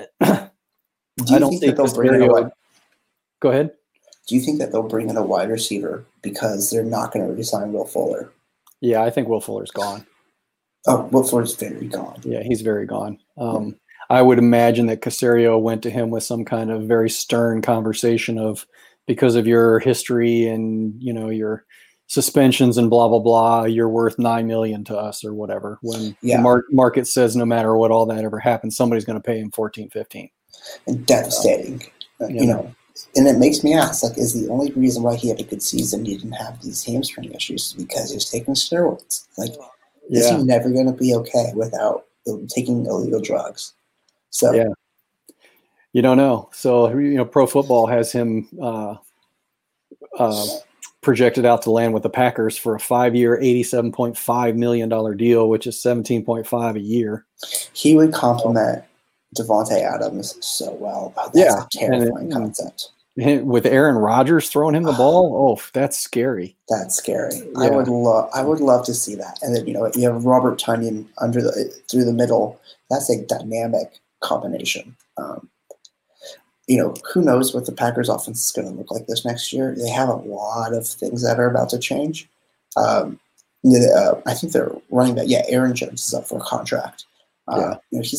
S4: you
S1: don't
S4: think
S1: think
S4: that they'll bring in a
S1: Casario-
S4: wide,
S1: Go ahead.
S4: Do you think that they'll bring in a wide receiver because they're not going to resign Will Fuller?
S1: Yeah, I think Will Fuller's gone.
S4: Oh, Will Fuller's very gone.
S1: Yeah, he's very gone. Um, I would imagine that Casario went to him with some kind of very stern conversation of because of your history and you know your suspensions and blah blah blah, you're worth nine million to us or whatever. When
S4: Yeah.
S1: the mar- market says no matter what all that ever happens, somebody's going to pay him fourteen, fifteen.
S4: And devastating. Uh,
S1: Yeah.
S4: you know, and it makes me ask, like, is the only reason why he had a good season he didn't have these hamstring issues is because he was taking steroids? Like, is
S1: Yeah,
S4: he never going to be okay without taking illegal drugs? So,
S1: Yeah. you don't know. So you know, Pro Football has him uh, uh, projected out to land with the Packers for a five-year, eighty-seven point five million dollar deal, which is seventeen point five a year.
S4: he would complement Devontae Adams so well. Oh, that's
S1: Yeah,
S4: a terrifying
S1: and-
S4: concept.
S1: With Aaron Rodgers throwing him the ball, oh, that's scary.
S4: That's scary. I
S1: Yeah.
S4: would love. I would love to see that. And then you know you have Robert Tunyon under the through the middle. That's a dynamic combination. Um, you know who knows what the Packers offense is going to look like this next year. They have a lot of things that are about to change. Um, the, uh, I think they're running back. Yeah, Aaron Jones is up for a contract. Uh,
S1: Yeah.
S4: You know he's had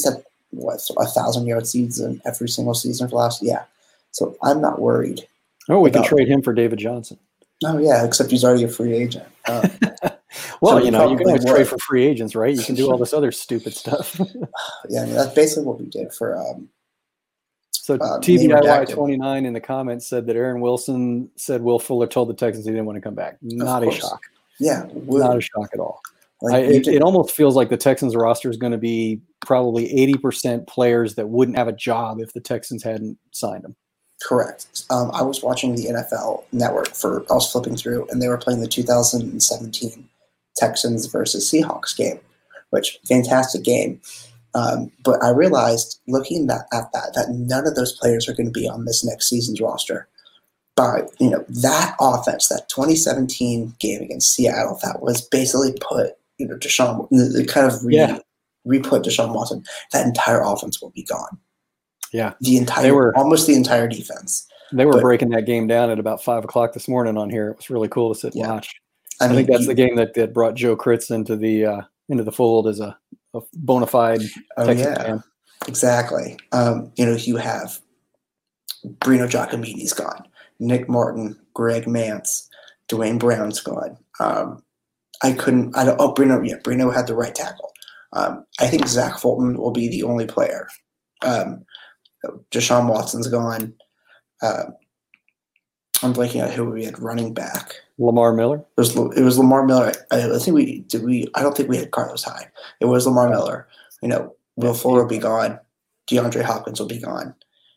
S4: what a thousand yard season every single season for last. Yeah, so I'm not worried.
S1: Oh, we
S4: about,
S1: can trade him for David Johnson.
S4: Oh yeah, except he's already a free agent. Um,
S1: well,
S4: so
S1: you know, you can always
S4: would.
S1: trade for free agents, right? You can do all this other stupid stuff.
S4: Yeah, I mean, that's basically what we did for. Um,
S1: so
S4: uh,
S1: T V I Y twenty-nine in the comments said that Aaron Wilson said Will Fuller told the Texans he didn't want to come back. Not a shock.
S4: Yeah, Will,
S1: not a shock at all.
S4: Like
S1: I, it, it almost feels like the Texans roster is going to be probably eighty percent players that wouldn't have a job if the Texans hadn't signed them.
S4: Correct. Um, I was watching the N F L Network for I was flipping through, and they were playing the two thousand seventeen Texans versus Seahawks game, which fantastic game. Um, but I realized looking at, at that that none of those players are going to be on this next season's roster. But you know that offense, that twenty seventeen game against Seattle, that was basically put you know Deshaun, kind of re,
S1: yeah.
S4: re-put Deshaun Watson. That entire offense will be gone.
S1: Yeah,
S4: the entire,
S1: they were,
S4: almost the entire defense.
S1: They were
S4: but,
S1: breaking that game down at about five o'clock this morning on here. It was really cool to sit and
S4: yeah.
S1: watch.
S4: I,
S1: I
S4: mean,
S1: think that's
S4: you,
S1: the game that, that brought Joe Kritz into the uh, into the fold as a, a bona fide
S4: oh,
S1: Texas
S4: yeah,
S1: fan.
S4: Exactly. Um, you know, you have Bruno Giacomini's gone, Nick Martin, Greg Mance, Dwayne Brown's gone. Um, I couldn't. I don't. Oh, Bruno. Yeah, Bruno had the right tackle. Um, I think Zach Fulton will be the only player. Um, Deshaun Watson's gone. Uh, I'm blanking out who we had running back.
S1: Lamar Miller.
S4: It was it was Lamar Miller. I, I think we did we. I don't think we had Carlos Hyde. It was Lamar Miller. You know, Will Fuller will be gone. DeAndre Hopkins will be gone.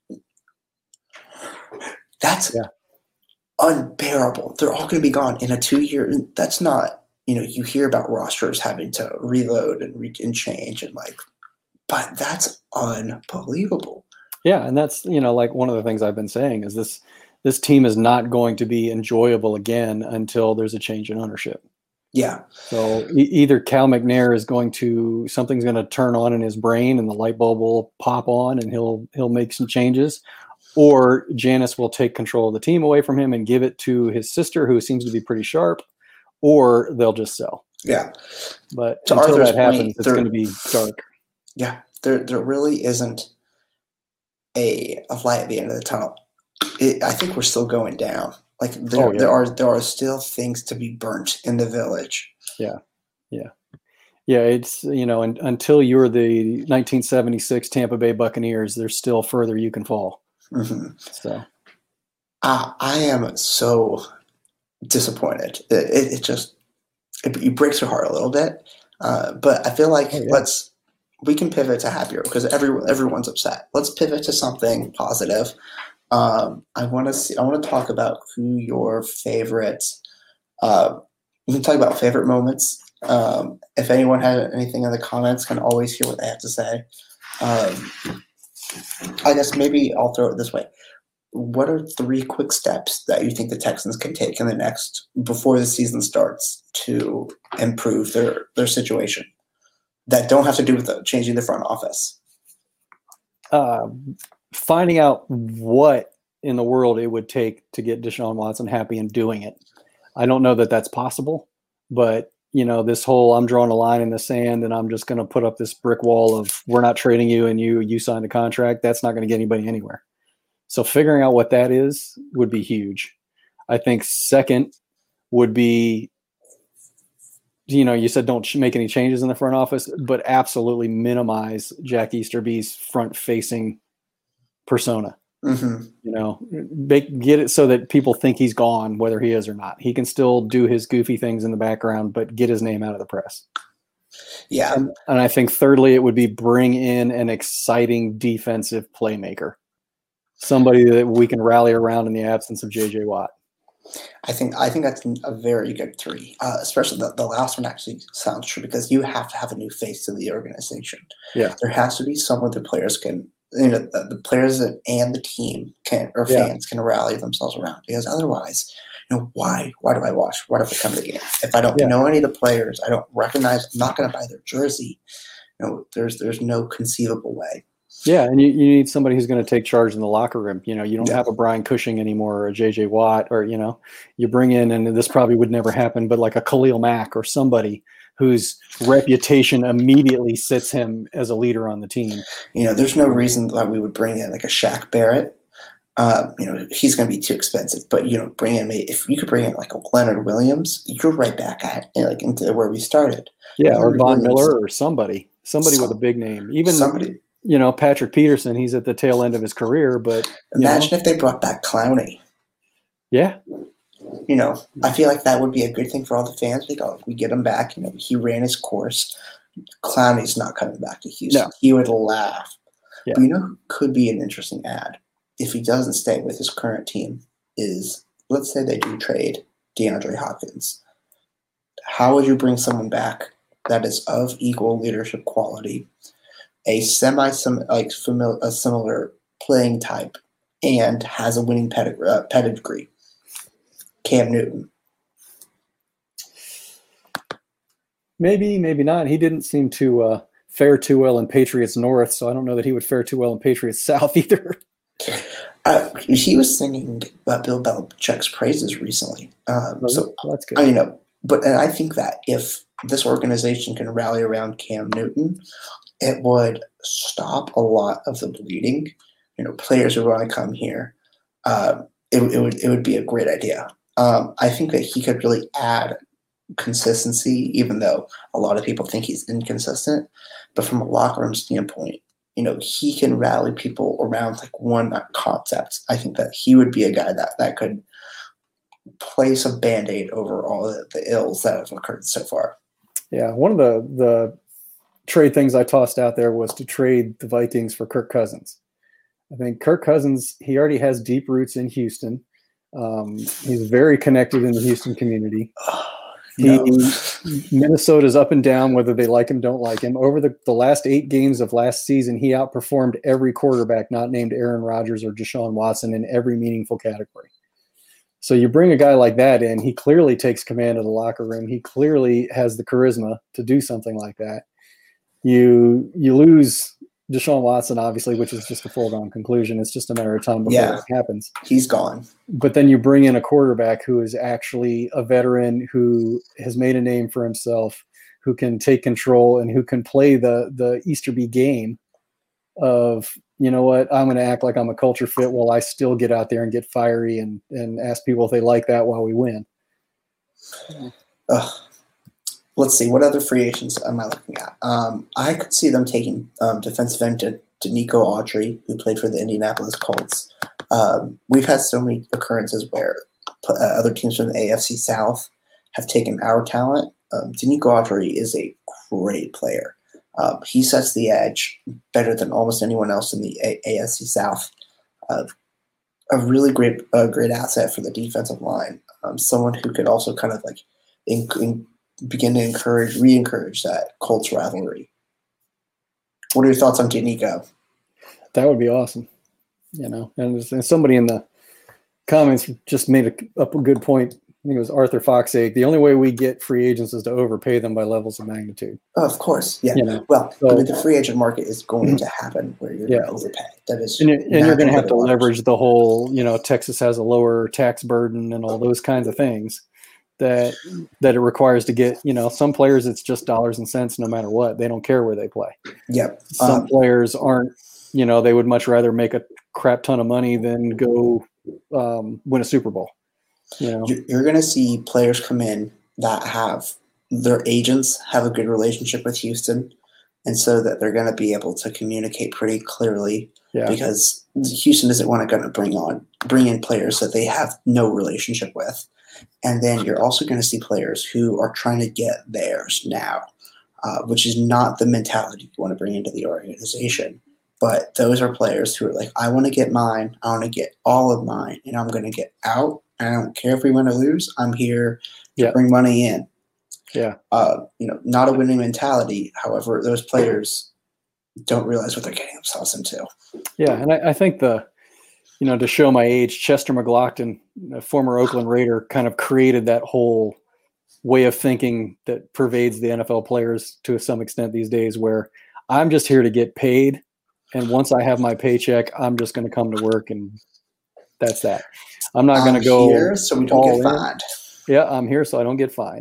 S4: That's
S1: yeah.
S4: unbearable. They're all going to be gone in a two-year. That's not. You know, you hear about rosters having to reload and re- and change and like, but that's unbelievable.
S1: Yeah, and that's, you know, like one of the things I've been saying is this this team is not going to be enjoyable again until there's a change in ownership.
S4: Yeah.
S1: So e- either Cal McNair is going to something's going to turn on in his brain and the light bulb will pop on and he'll he'll make some changes, or Janice will take control of the team away from him and give it to his sister, who seems to be pretty sharp, or they'll just sell.
S4: Yeah.
S1: But
S4: to
S1: until
S4: Arthur's
S1: that happens,
S4: point,
S1: it's going to be dark.
S4: Yeah. There there really isn't a a light at the end of the tunnel. It, I think we're still going down. Like there,
S1: Oh, yeah.
S4: there are there are still things to be burnt in the village.
S1: Yeah, yeah, yeah. It's, you know, and, until you're the nineteen seventy-six Tampa Bay Buccaneers, there's still further you can fall.
S4: Mm-hmm.
S1: So
S4: uh, I am so disappointed. It, it, it just it, it breaks your heart a little bit. Uh, but I feel like
S1: oh, yeah.
S4: let's we can pivot to happier because everyone everyone's upset. Let's pivot to something positive. Um, I want to see. I want to talk about who your favorite. Uh, we can talk about favorite moments. Um, if anyone had anything in the comments, can always hear what they have to say. Um, I guess maybe I'll throw it this way: what are three quick steps that you think the Texans can take in the next before the season starts to improve their their situation that don't have to do with the, changing the front office?
S1: uh, finding out what in the world it would take to get Deshaun Watson happy and doing it. I don't know that that's possible, but you know, this whole I'm drawing a line in the sand and I'm just going to put up this brick wall of we're not trading you and you you signed a contract. That's not going to get anybody anywhere. So figuring out what that is would be huge. I think second would be, you know, you said don't make any changes in the front office, but absolutely minimize Jack Easterby's front-facing persona.
S4: Mm-hmm.
S1: You know, make, get it so that people think he's gone, whether he is or not. He can still do his goofy things in the background, but get his name out of the press.
S4: Yeah.
S1: And, and I think thirdly, it would be bring in an exciting defensive playmaker, somebody that we can rally around in the absence of J J Watt.
S4: I think I think that's a very good three, uh, especially the, the last one actually sounds true because you have to have a new face to the organization.
S1: Yeah.
S4: There has to be someone the players can, you know, the, the players and the team can or
S1: Yeah.
S4: fans can rally themselves around because otherwise, you know, why why do I watch? Why do I come to the game? If I don't
S1: Yeah.
S4: know any of the players, I don't recognize. I'm not going to buy their jersey. You know, there's there's no conceivable way.
S1: Yeah, and you, you need somebody who's going to take charge in the locker room. You know, you don't
S4: Yeah.
S1: have a Brian Cushing anymore or a J J Watt, or, you know, you bring in, and this probably would never happen, but like a Khalil Mack or somebody whose reputation immediately sets him as a leader on the team.
S4: You know, there's no reason that we would bring in like a Shaq Barrett. Uh, you know, he's going to be too expensive. But you know, bring in if you could bring in like a Leonard Williams, you're right back at like into where we started.
S1: Yeah,
S4: Leonard
S1: or Von
S4: Williams,
S1: Miller or somebody, somebody
S4: some,
S1: with a big name. Even
S4: somebody.
S1: You know, Patrick Peterson, he's at the tail end of his career, but
S4: imagine
S1: know.
S4: if they brought back Clowney.
S1: Yeah.
S4: You know, I feel like that would be a good thing for all the fans. We go, we get him back. You know, he ran his course. Clowney's not coming back to Houston.
S1: No.
S4: He would laugh.
S1: Yeah.
S4: But you know who could be an interesting ad if he doesn't stay with his current team is, let's say they do trade DeAndre Hopkins. How would you bring someone back that is of equal leadership quality, a semi like familiar, a similar playing type, and has a winning pedigree? Uh, pedigree? Cam Newton.
S1: Maybe, maybe not. He didn't seem to uh, fare too well in Patriots North, so I don't know that he would fare too well in Patriots South either.
S4: Uh, he was singing uh, Bill Belichick's praises recently. Um,
S1: Oh,
S4: so
S1: that's good.
S4: I you know, but and I think that if this organization can rally around Cam Newton, it would stop a lot of the bleeding. You know, players who want to come here. Uh, it, it would it would be a great idea. Um, I think that he could really add consistency, even though a lot of people think he's inconsistent. But from a locker room standpoint, you know, he can rally people around like one concept. I think that he would be a guy that, that could place a Band-Aid over all the, the ills that have occurred so far.
S1: Yeah, one of the the trade things I tossed out there was to trade the Vikings for Kirk Cousins. I think Kirk Cousins, he already has deep roots in Houston. Um, he's very connected in the Houston community. He,
S4: No.
S1: Minnesota's up and down, whether they like him, don't like him. Over the, the last eight games of last season, he outperformed every quarterback not named Aaron Rodgers or Deshaun Watson in every meaningful category. So you bring a guy like that in, he clearly takes command of the locker room. He clearly has the charisma to do something like that. You you lose Deshaun Watson, obviously, which is just a foregone conclusion. It's just a matter of time before
S4: Yeah.
S1: that happens.
S4: He's gone.
S1: But then you bring in a quarterback who is actually a veteran, who has made a name for himself, who can take control and who can play the the Easterby game of, you know what, I'm going to act like I'm a culture fit while I still get out there and get fiery and, and ask people if they like that while we win.
S4: Ugh. Let's see, what other free agents am I looking at? Um, I could see them taking um, defensive end to, to Nico Autry, who played for the Indianapolis Colts. Um, we've had so many occurrences where uh, other teams from the A F C South have taken our talent. Um, Denico Autry is a great player. Um, he sets the edge better than almost anyone else in the a- AFC South. Uh, a really great, uh, great asset for the defensive line. Um, someone who could also kind of like in, in, begin to encourage, re-encourage that Colts rivalry. What are your thoughts on Denico?
S1: That would be awesome. You know, and, and somebody in the comments just made a, up a good point. I think it was Arthur Foxake. The only way we get free agents is to overpay them by levels of magnitude.
S4: Oh, of course, yeah.
S1: You know,
S4: well,
S1: so,
S4: I mean, the free agent market is going to happen where you're
S1: Yeah.
S4: going to overpay. That is,
S1: and, you're, and you're going to have to
S4: natural.
S1: leverage the whole, you know, Texas has a lower tax burden and all those kinds of things that that it requires to get, you know, some players it's just dollars and cents no matter what. They don't care where they play.
S4: Yep.
S1: Some
S4: Um,
S1: players aren't, you know, they would much rather make a crap ton of money than go um, win a Super Bowl. You know,
S4: you- you're going to see players come in that have their agents have a good relationship with Houston, and so that they're going to be able to communicate pretty clearly.
S1: yeah,
S4: Because Houston isn't want to going to bring on bring in players that they have no relationship with, and then you're also going to see players who are trying to get theirs now, uh, which is not the mentality you want to bring into the organization. But those are players who are like, I want to get mine, I want to get all of mine, and I'm going to get out. I don't care if we win or lose. I'm here to
S1: Yeah.
S4: bring money in.
S1: yeah.
S4: Uh, you know, not a winning mentality. However, those players don't realize what they're getting themselves into.
S1: Yeah, and I, I think the, you know, to show my age, Chester McLaughlin, a former Oakland Raider, kind of created that whole way of thinking that pervades the N F L players to some extent these days, where I'm just here to get paid, and once I have my paycheck, I'm just going to come to work, and that's that. I'm not going
S4: I'm
S1: to go
S4: here so we don't
S1: all
S4: get
S1: in.
S4: fined.
S1: Yeah, I'm here so I don't get fined.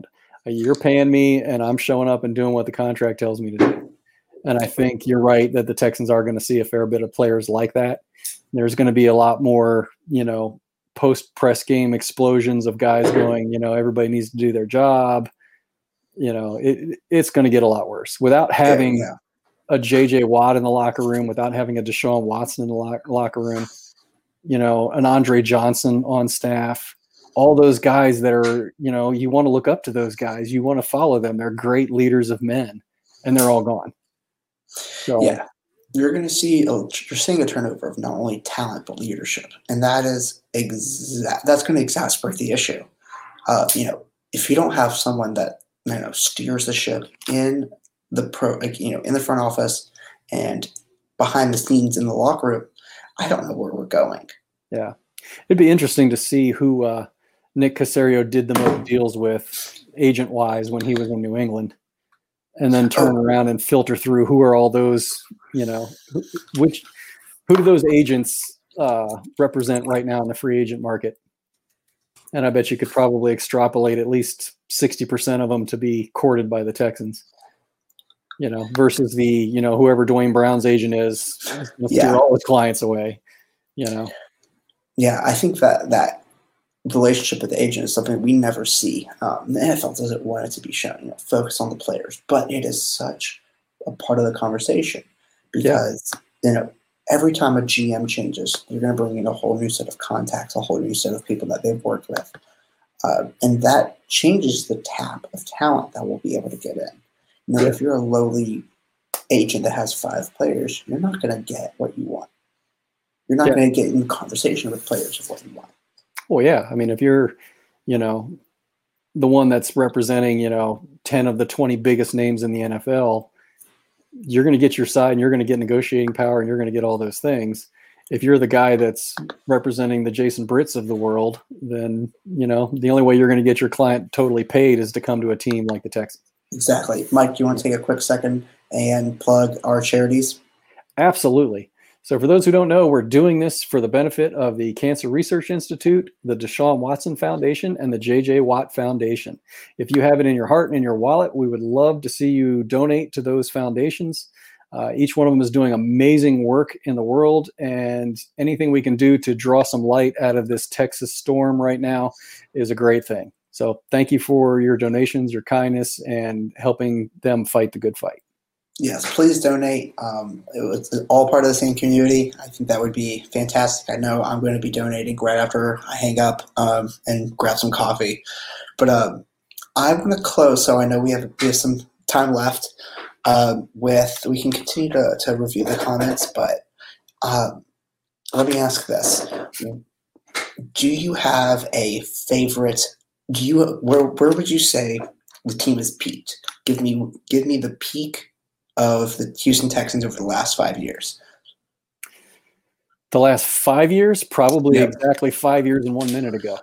S1: You're paying me, and I'm showing up and doing what the contract tells me to do. And I think you're right that the Texans are going to see a fair bit of players like that. There's going to be a lot more, you know, post-press game explosions of guys going, you know, everybody needs to do their job. You know, it, it's going to get a lot worse without having
S4: yeah,
S1: yeah. a J J Watt in the locker room, without having a Deshaun Watson in the lo- locker room, you know, an Andre Johnson on staff. All those guys that are, you know, you want to look up to those guys. You want to follow them. They're great leaders of men, and they're all gone. So,
S4: yeah, you're going to see, a, you're seeing a turnover of not only talent, but leadership. And that is exa- that's going to exacerbate the issue. Uh, you know, if you don't have someone that, you know, steers the ship in the pro, like, you know, in the front office and behind the scenes in the locker room, I don't know where we're going.
S1: Yeah. It'd be interesting to see who, uh, Nick Caserio did the most deals with agent-wise when he was in New England, and then turn
S4: Oh.
S1: around and filter through who are all those, you know, which who do those agents uh, represent right now in the free agent market? And I bet you could probably extrapolate at least sixty percent of them to be courted by the Texans, you know, versus the, you know, whoever Dwayne Brown's agent is, is going to
S4: Yeah.
S1: steer all his clients away, you know.
S4: Yeah, I think that that relationship with the agent is something we never see. Um, the N F L doesn't want it to be shown, you know, focus on the players, but it is such a part of the conversation because, yeah. you know, every time a G M changes, you're going to bring in a whole new set of contacts, a whole new set of people that they've worked with. Uh, and that changes the tap of talent that we'll be able to get in. You know, yeah. if you're a lowly agent that has five players, you're not going to get what you want. You're not yeah. going to get in conversation with players of what you want.
S1: Well, yeah. I mean, if you're, you know, the one that's representing, you know, ten of the twenty biggest names in the N F L, you're going to get your side and you're going to get negotiating power and you're going to get all those things. If you're the guy that's representing the Jason Britts of the world, then, you know, the only way you're going to get your client totally paid is to come to a team like the Texans.
S4: Exactly. Mike, do you want to take a quick second and plug our charities?
S1: Absolutely. So for those who don't know, we're doing this for the benefit of the Cancer Research Institute, the Deshaun Watson Foundation, and the J J Watt Foundation. If you have it in your heart and in your wallet, we would love to see you donate to those foundations. Uh, each one of them is doing amazing work in the world, and anything we can do to draw some light out of this Texas storm right now is a great thing. So thank you for your donations, your kindness, and helping them fight the good fight.
S4: Yes, please donate. Um, it was all part of the same community. I think that would be fantastic. I know I'm going to be donating right after I hang up um, and grab some coffee. But um, I'm going to close, so I know we have, we have some time left. Uh, with we can continue to, to review the comments, but um, let me ask this: do you have a favorite? Do you where where would you say the team has peaked? Give me give me the peak of the Houston Texans over the last five years.
S1: The last five years, probably
S4: yep.
S1: exactly five years and one minute ago.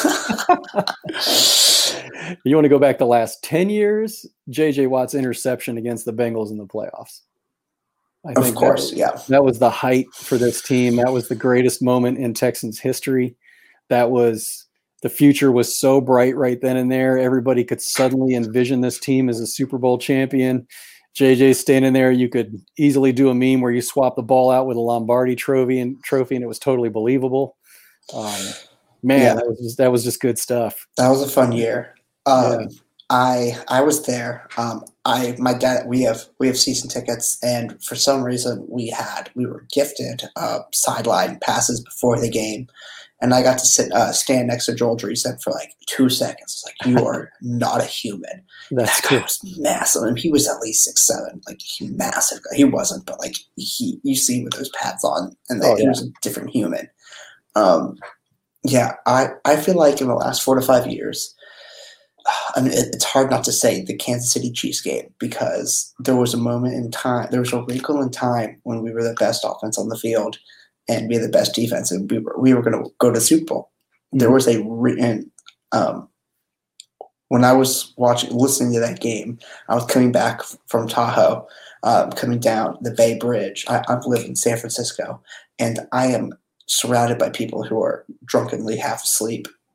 S1: You want to go back the last ten years? J J Watt's interception against the Bengals in the playoffs. I
S4: of
S1: think
S4: course,
S1: that,
S4: yeah.
S1: That was the height for this team. That was the greatest moment in Texans history. That was the future was so bright right then and there. Everybody could suddenly envision this team as a Super Bowl champion. J J standing there, you could easily do a meme where you swap the ball out with a Lombardi trophy and trophy, and it was totally believable. Um, man, yeah. that was just, that was just good stuff.
S4: That was a fun year. Um, yeah. I I was there. Um, I my dad we have we have season tickets, and for some reason we had we were gifted uh, sideline passes before the game, and I got to sit uh, stand next to Joel Dreesen for like two seconds. It's like, you are not a human.
S1: That's
S4: that
S1: cool.
S4: guy was massive. I mean, he was at least six seven, like he massive guy. He wasn't, but like he you see him with those pads on, and they, oh, yeah. he was a different human. Um, yeah, I I feel like in the last four to five years. I mean, it's hard not to say the Kansas City Chiefs game, because there was a moment in time, there was a wrinkle in time when we were the best offense on the field and we had the best defense, and we were we were going to go to the Super Bowl. Mm-hmm. There was a and, um, when I was watching, listening to that game, I was coming back from Tahoe, um, coming down the Bay Bridge. I, I've lived in San Francisco, and I am surrounded by people who are drunkenly half asleep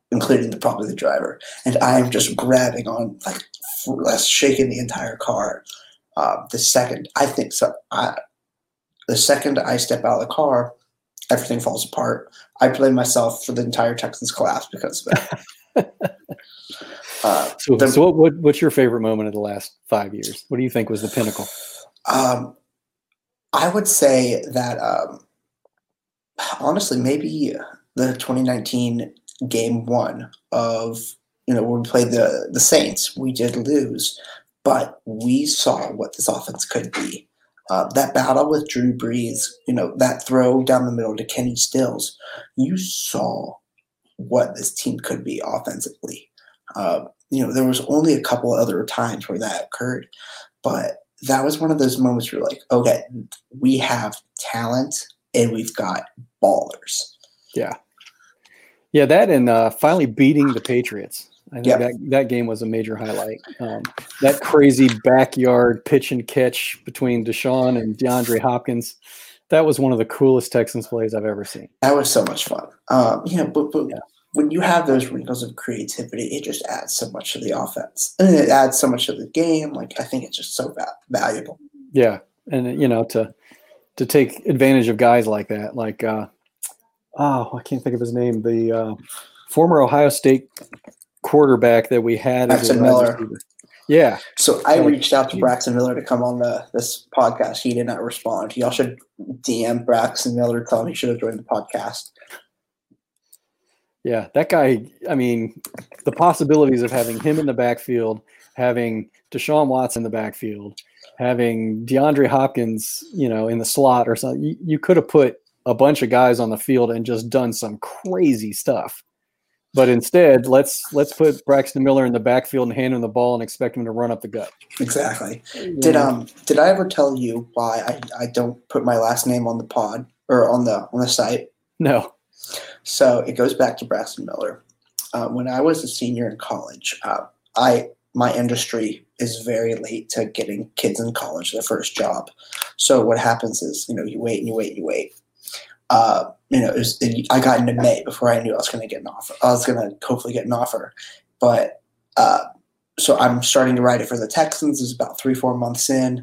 S4: including the, probably the driver. And I'm just grabbing on, like, less shaking the entire car. Uh, the second, I think so. I, the second I step out of the car, everything falls apart. I blame myself for the entire Texans collapse because of that. uh,
S1: So,
S4: the,
S1: so what, what, what's your favorite moment of the last five years? What do you think was the pinnacle?
S4: Um, I would say that, um, honestly, maybe the twenty nineteen game one of, you know, when we played the, the Saints. We did lose, but we saw what this offense could be. Uh, that battle with Drew Brees, you know, that throw down the middle to Kenny Stills, you saw what this team could be offensively. Uh, you know, there was only a couple other times where that occurred, but that was one of those moments where you're like, okay, we have talent and we've got ballers.
S1: Yeah. Yeah, that and uh, finally beating the Patriots. I think
S4: Yep.
S1: that, that game was a major highlight. Um, that crazy backyard pitch and catch between Deshaun and DeAndre Hopkins, that was one of the coolest Texans plays I've ever seen.
S4: That was so much fun. Um, you know, but, but
S1: Yeah.
S4: when you have those wrinkles of creativity, it just adds so much to the offense. And it adds so much to the game. Like, I think it's just so va- valuable.
S1: Yeah, and you know, to to take advantage of guys like that, like uh, oh, I can't think of his name, the uh, former Ohio State quarterback that we had as a
S4: Braxton
S1: wide
S4: Miller.
S1: receiver. Yeah,
S4: So I
S1: Oh,
S4: reached out to
S1: geez.
S4: Braxton Miller to come on the this podcast. He did not respond. Y'all should D M Braxton Miller, tell him he should have joined the podcast.
S1: yeah, that guy. I mean, the possibilities of having him in the backfield, having Deshaun Watson in the backfield, having DeAndre Hopkins, you know, in the slot or something. You, you could have put a bunch of guys on the field and just done some crazy stuff. But instead, let's let's put Braxton Miller in the backfield and hand him the ball and expect him to run up the gut.
S4: Exactly.
S1: You
S4: Did
S1: know?
S4: um did I ever tell you why I, I don't put my last name on the pod or on the on the site?
S1: No.
S4: So it goes back to Braxton Miller. Uh, when I was a senior in college, uh, I my industry is very late to getting kids in college their first job. So what happens is, you know, you wait and you wait and you wait. Uh, you know, it was, it, I got into May before I knew I was going to get an offer. I was going to hopefully get an offer, but uh, so I'm starting to write it for the Texans. It's about three, four months in,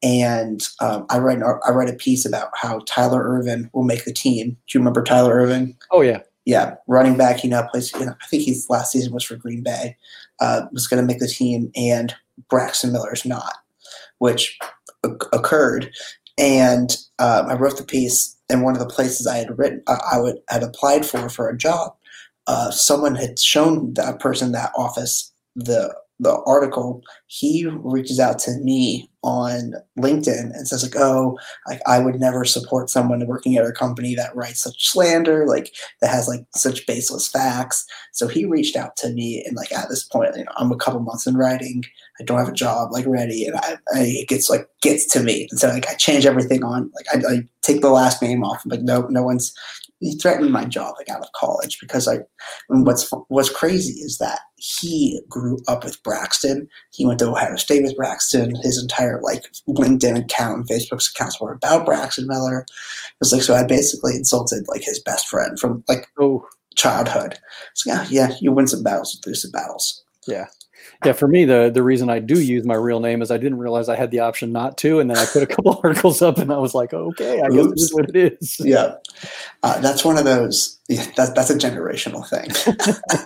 S4: and um, I write I write a piece about how Tyler Irvin will make the team. Do you remember Tyler Irvin?
S1: Oh yeah.
S4: Yeah, running back. You know, plays. You know, I think his last season was for Green Bay. Uh, was going to make the team, and Braxton Miller's not, which o- occurred. And um, I wrote the piece, and one of the places I had written, I, I would had applied for for a job. Uh, someone had shown that person that office the the article. He reaches out to me on LinkedIn and says like, "Oh, like I would never support someone working at a company that writes such slander, like that has like such baseless facts." So he reached out to me, and like at this point, you know, I'm a couple months in writing. I don't have a job like ready, and I, I it gets like gets to me, and so like I change everything on. Like I, I take the last name off. I'm like, no, no one's. He threatened my job like out of college because I. And what's what's crazy is that he grew up with Braxton. He went to Ohio State with Braxton. His entire like LinkedIn account and Facebook's accounts were about Braxton Miller. It was like so I basically insulted like his best friend from like
S1: Oh
S4: childhood. So yeah, yeah, you win some battles, you lose some battles.
S1: yeah. Yeah, for me, the the reason I do use my real name is I didn't realize I had the option not to, and then I put a couple articles up, and I was like, okay, I guess this is what it is.
S4: Yeah, uh, that's one of those. Yeah, that's that's a generational thing.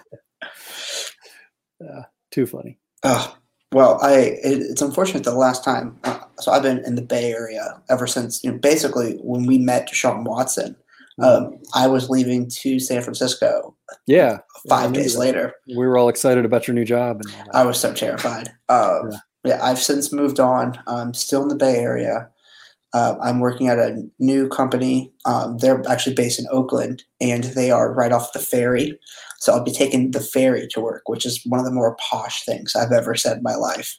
S1: uh, too funny.
S4: Oh, well, I it, it's unfortunate the last time. Uh, so I've been in the Bay Area ever since. You know, basically when we met Deshaun Watson, um, I was leaving to San Francisco.
S1: Yeah,
S4: Five
S1: yeah,
S4: days later,
S1: we were all excited about your new job, and all that.
S4: I was so terrified. Uh,
S1: Yeah.
S4: yeah, I've since moved on. I'm still in the Bay Area. Uh, I'm working at a new company. Um, they're actually based in Oakland, and they are right off the ferry. So I'll be taking the ferry to work, which is one of the more posh things I've ever said in my life.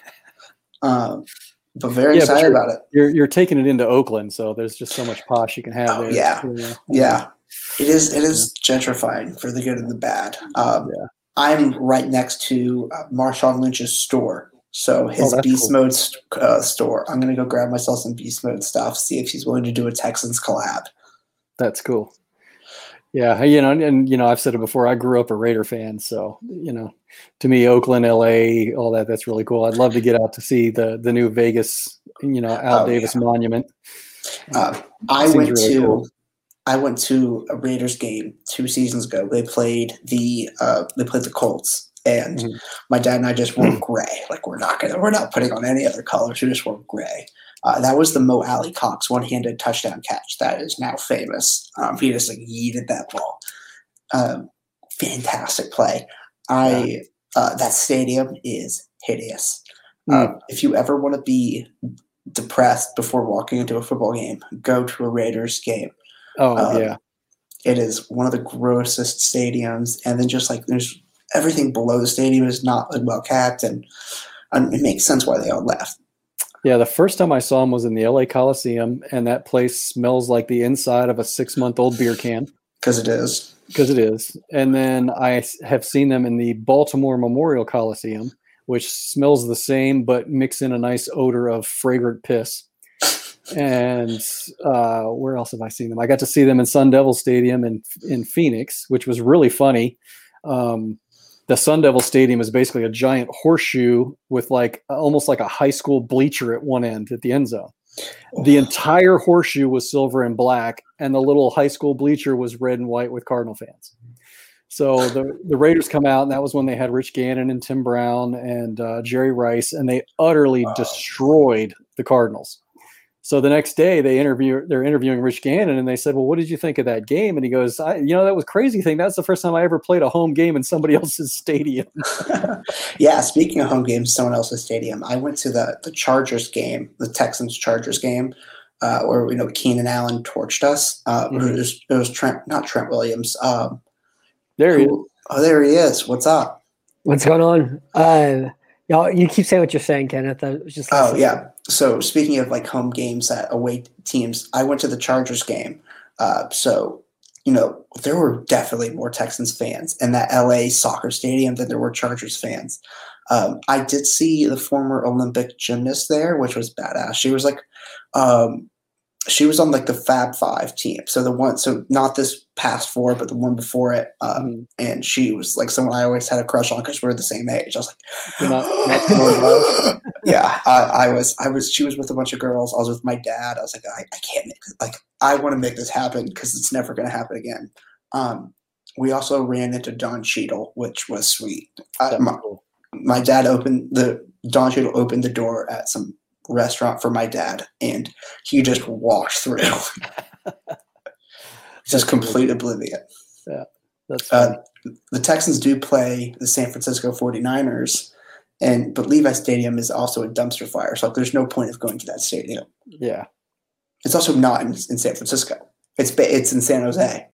S4: um, but very
S1: Yeah, but
S4: excited
S1: you're-
S4: about it.
S1: You're you're taking it into Oakland, so there's just so much posh you can have
S4: Oh,
S1: there.
S4: yeah.
S1: You know?
S4: Yeah, it is. It is gentrifying for the good and the bad. Um,
S1: Yeah.
S4: I'm right next to uh, Marshawn Lynch's store, so his
S1: that's
S4: Beast
S1: cool.
S4: Mode st- uh, store. I'm gonna go grab myself some Beast Mode stuff. See if he's willing to do a Texans collab.
S1: That's cool. Yeah, you know, and, and you know, I've said it before. I grew up a Raider fan, so you know, to me, Oakland, L A, all that, that's really cool. I'd love to get out to see the the new Vegas, you know, Al
S4: Oh,
S1: Davis
S4: yeah.
S1: Monument.
S4: Uh, I
S1: Seems
S4: went
S1: really
S4: to
S1: cool.
S4: I went to a Raiders game two seasons ago. They played the uh, they played the Colts, and
S1: Mhm.
S4: my dad and I just wore gray. Like we're not gonna we're not putting on any other colors. We just wore gray. Uh, that was the Mo Alley Cox one-handed touchdown catch that is now famous. Um, he just like yeeted that ball. Um, fantastic play. I uh, that stadium is hideous.
S1: Mm.
S4: Um, if you ever want to be depressed before walking into a football game, go to a Raiders game.
S1: Oh
S4: Um,
S1: yeah,
S4: It is one of the grossest stadiums, and then just like there's everything below the stadium is not like, well kept, and, and it makes sense why they all left.
S1: yeah. The first time I saw him was in the L A Coliseum, and that place smells like the inside of a six month old beer can.
S4: Because it is.
S1: Because it is. And then I s- have seen them in the Baltimore Memorial Coliseum, which smells the same, but mix in a nice odor of fragrant piss. And uh, where else have I seen them? I got to see them in Sun Devil Stadium in, in Phoenix, which was really funny. Um, the Sun Devil Stadium is basically a giant horseshoe with like almost like a high school bleacher at one end at the end zone. The entire horseshoe was silver and black, and the little high school bleacher was red and white with Cardinal fans. So the, the Raiders come out, and that was when they had Rich Gannon and Tim Brown and uh, Jerry Rice, and they utterly destroyed the Cardinals. So the next day they interview, they're interviewing Rich Gannon, and they said, well, what did you think of that game? And he goes, I, you know, that was crazy thing. That's the first time I ever played a home game in somebody else's stadium.
S4: Yeah, speaking of home games, someone else's stadium. I went to the the Chargers game, the Texans Chargers game, uh, where you know Keenan Allen torched us. Uh,
S1: Mhm.
S4: it, was, it was Trent, not Trent Williams. Um,
S1: There he is.
S4: who, oh, there he is. What's up?
S2: What's going on? Uh, y'all, you keep saying what you're saying, Kenneth. I was just
S4: Oh
S2: listening.
S4: yeah. So speaking of like home games at away teams, I went to the Chargers game. Uh, so you know there were definitely more Texans fans in that L A soccer stadium than there were Chargers fans. Um, I did see the former Olympic gymnast there, which was badass. She was like, um, she was on like the Fab Five team. So the one, so not this past four, but the one before it. Um,
S1: Mhm.
S4: And she was like someone I always had a crush on because we're the same age. I was
S1: You're
S4: like,
S1: not- not Simone Biles?
S4: yeah, I, I was, I was, she was with a bunch of girls. I was with my dad. I was like, I, I can't make this, like, I want to make this happen because it's never going to happen again. Um, we also ran into Don Cheadle, which was sweet. Uh,
S1: That was
S4: my,
S1: cool.
S4: my dad opened the, Don Cheadle opened the door at some restaurant for my dad, and he just walked through. Just complete oblivion.
S1: That's funny.
S4: Uh, the Texans do play the San Francisco forty-niners, and but Levi Stadium is also a dumpster fire, so there's no point of going to that stadium.
S1: Yeah.
S4: It's also not in, in San Francisco. It's ba- it's in San Jose.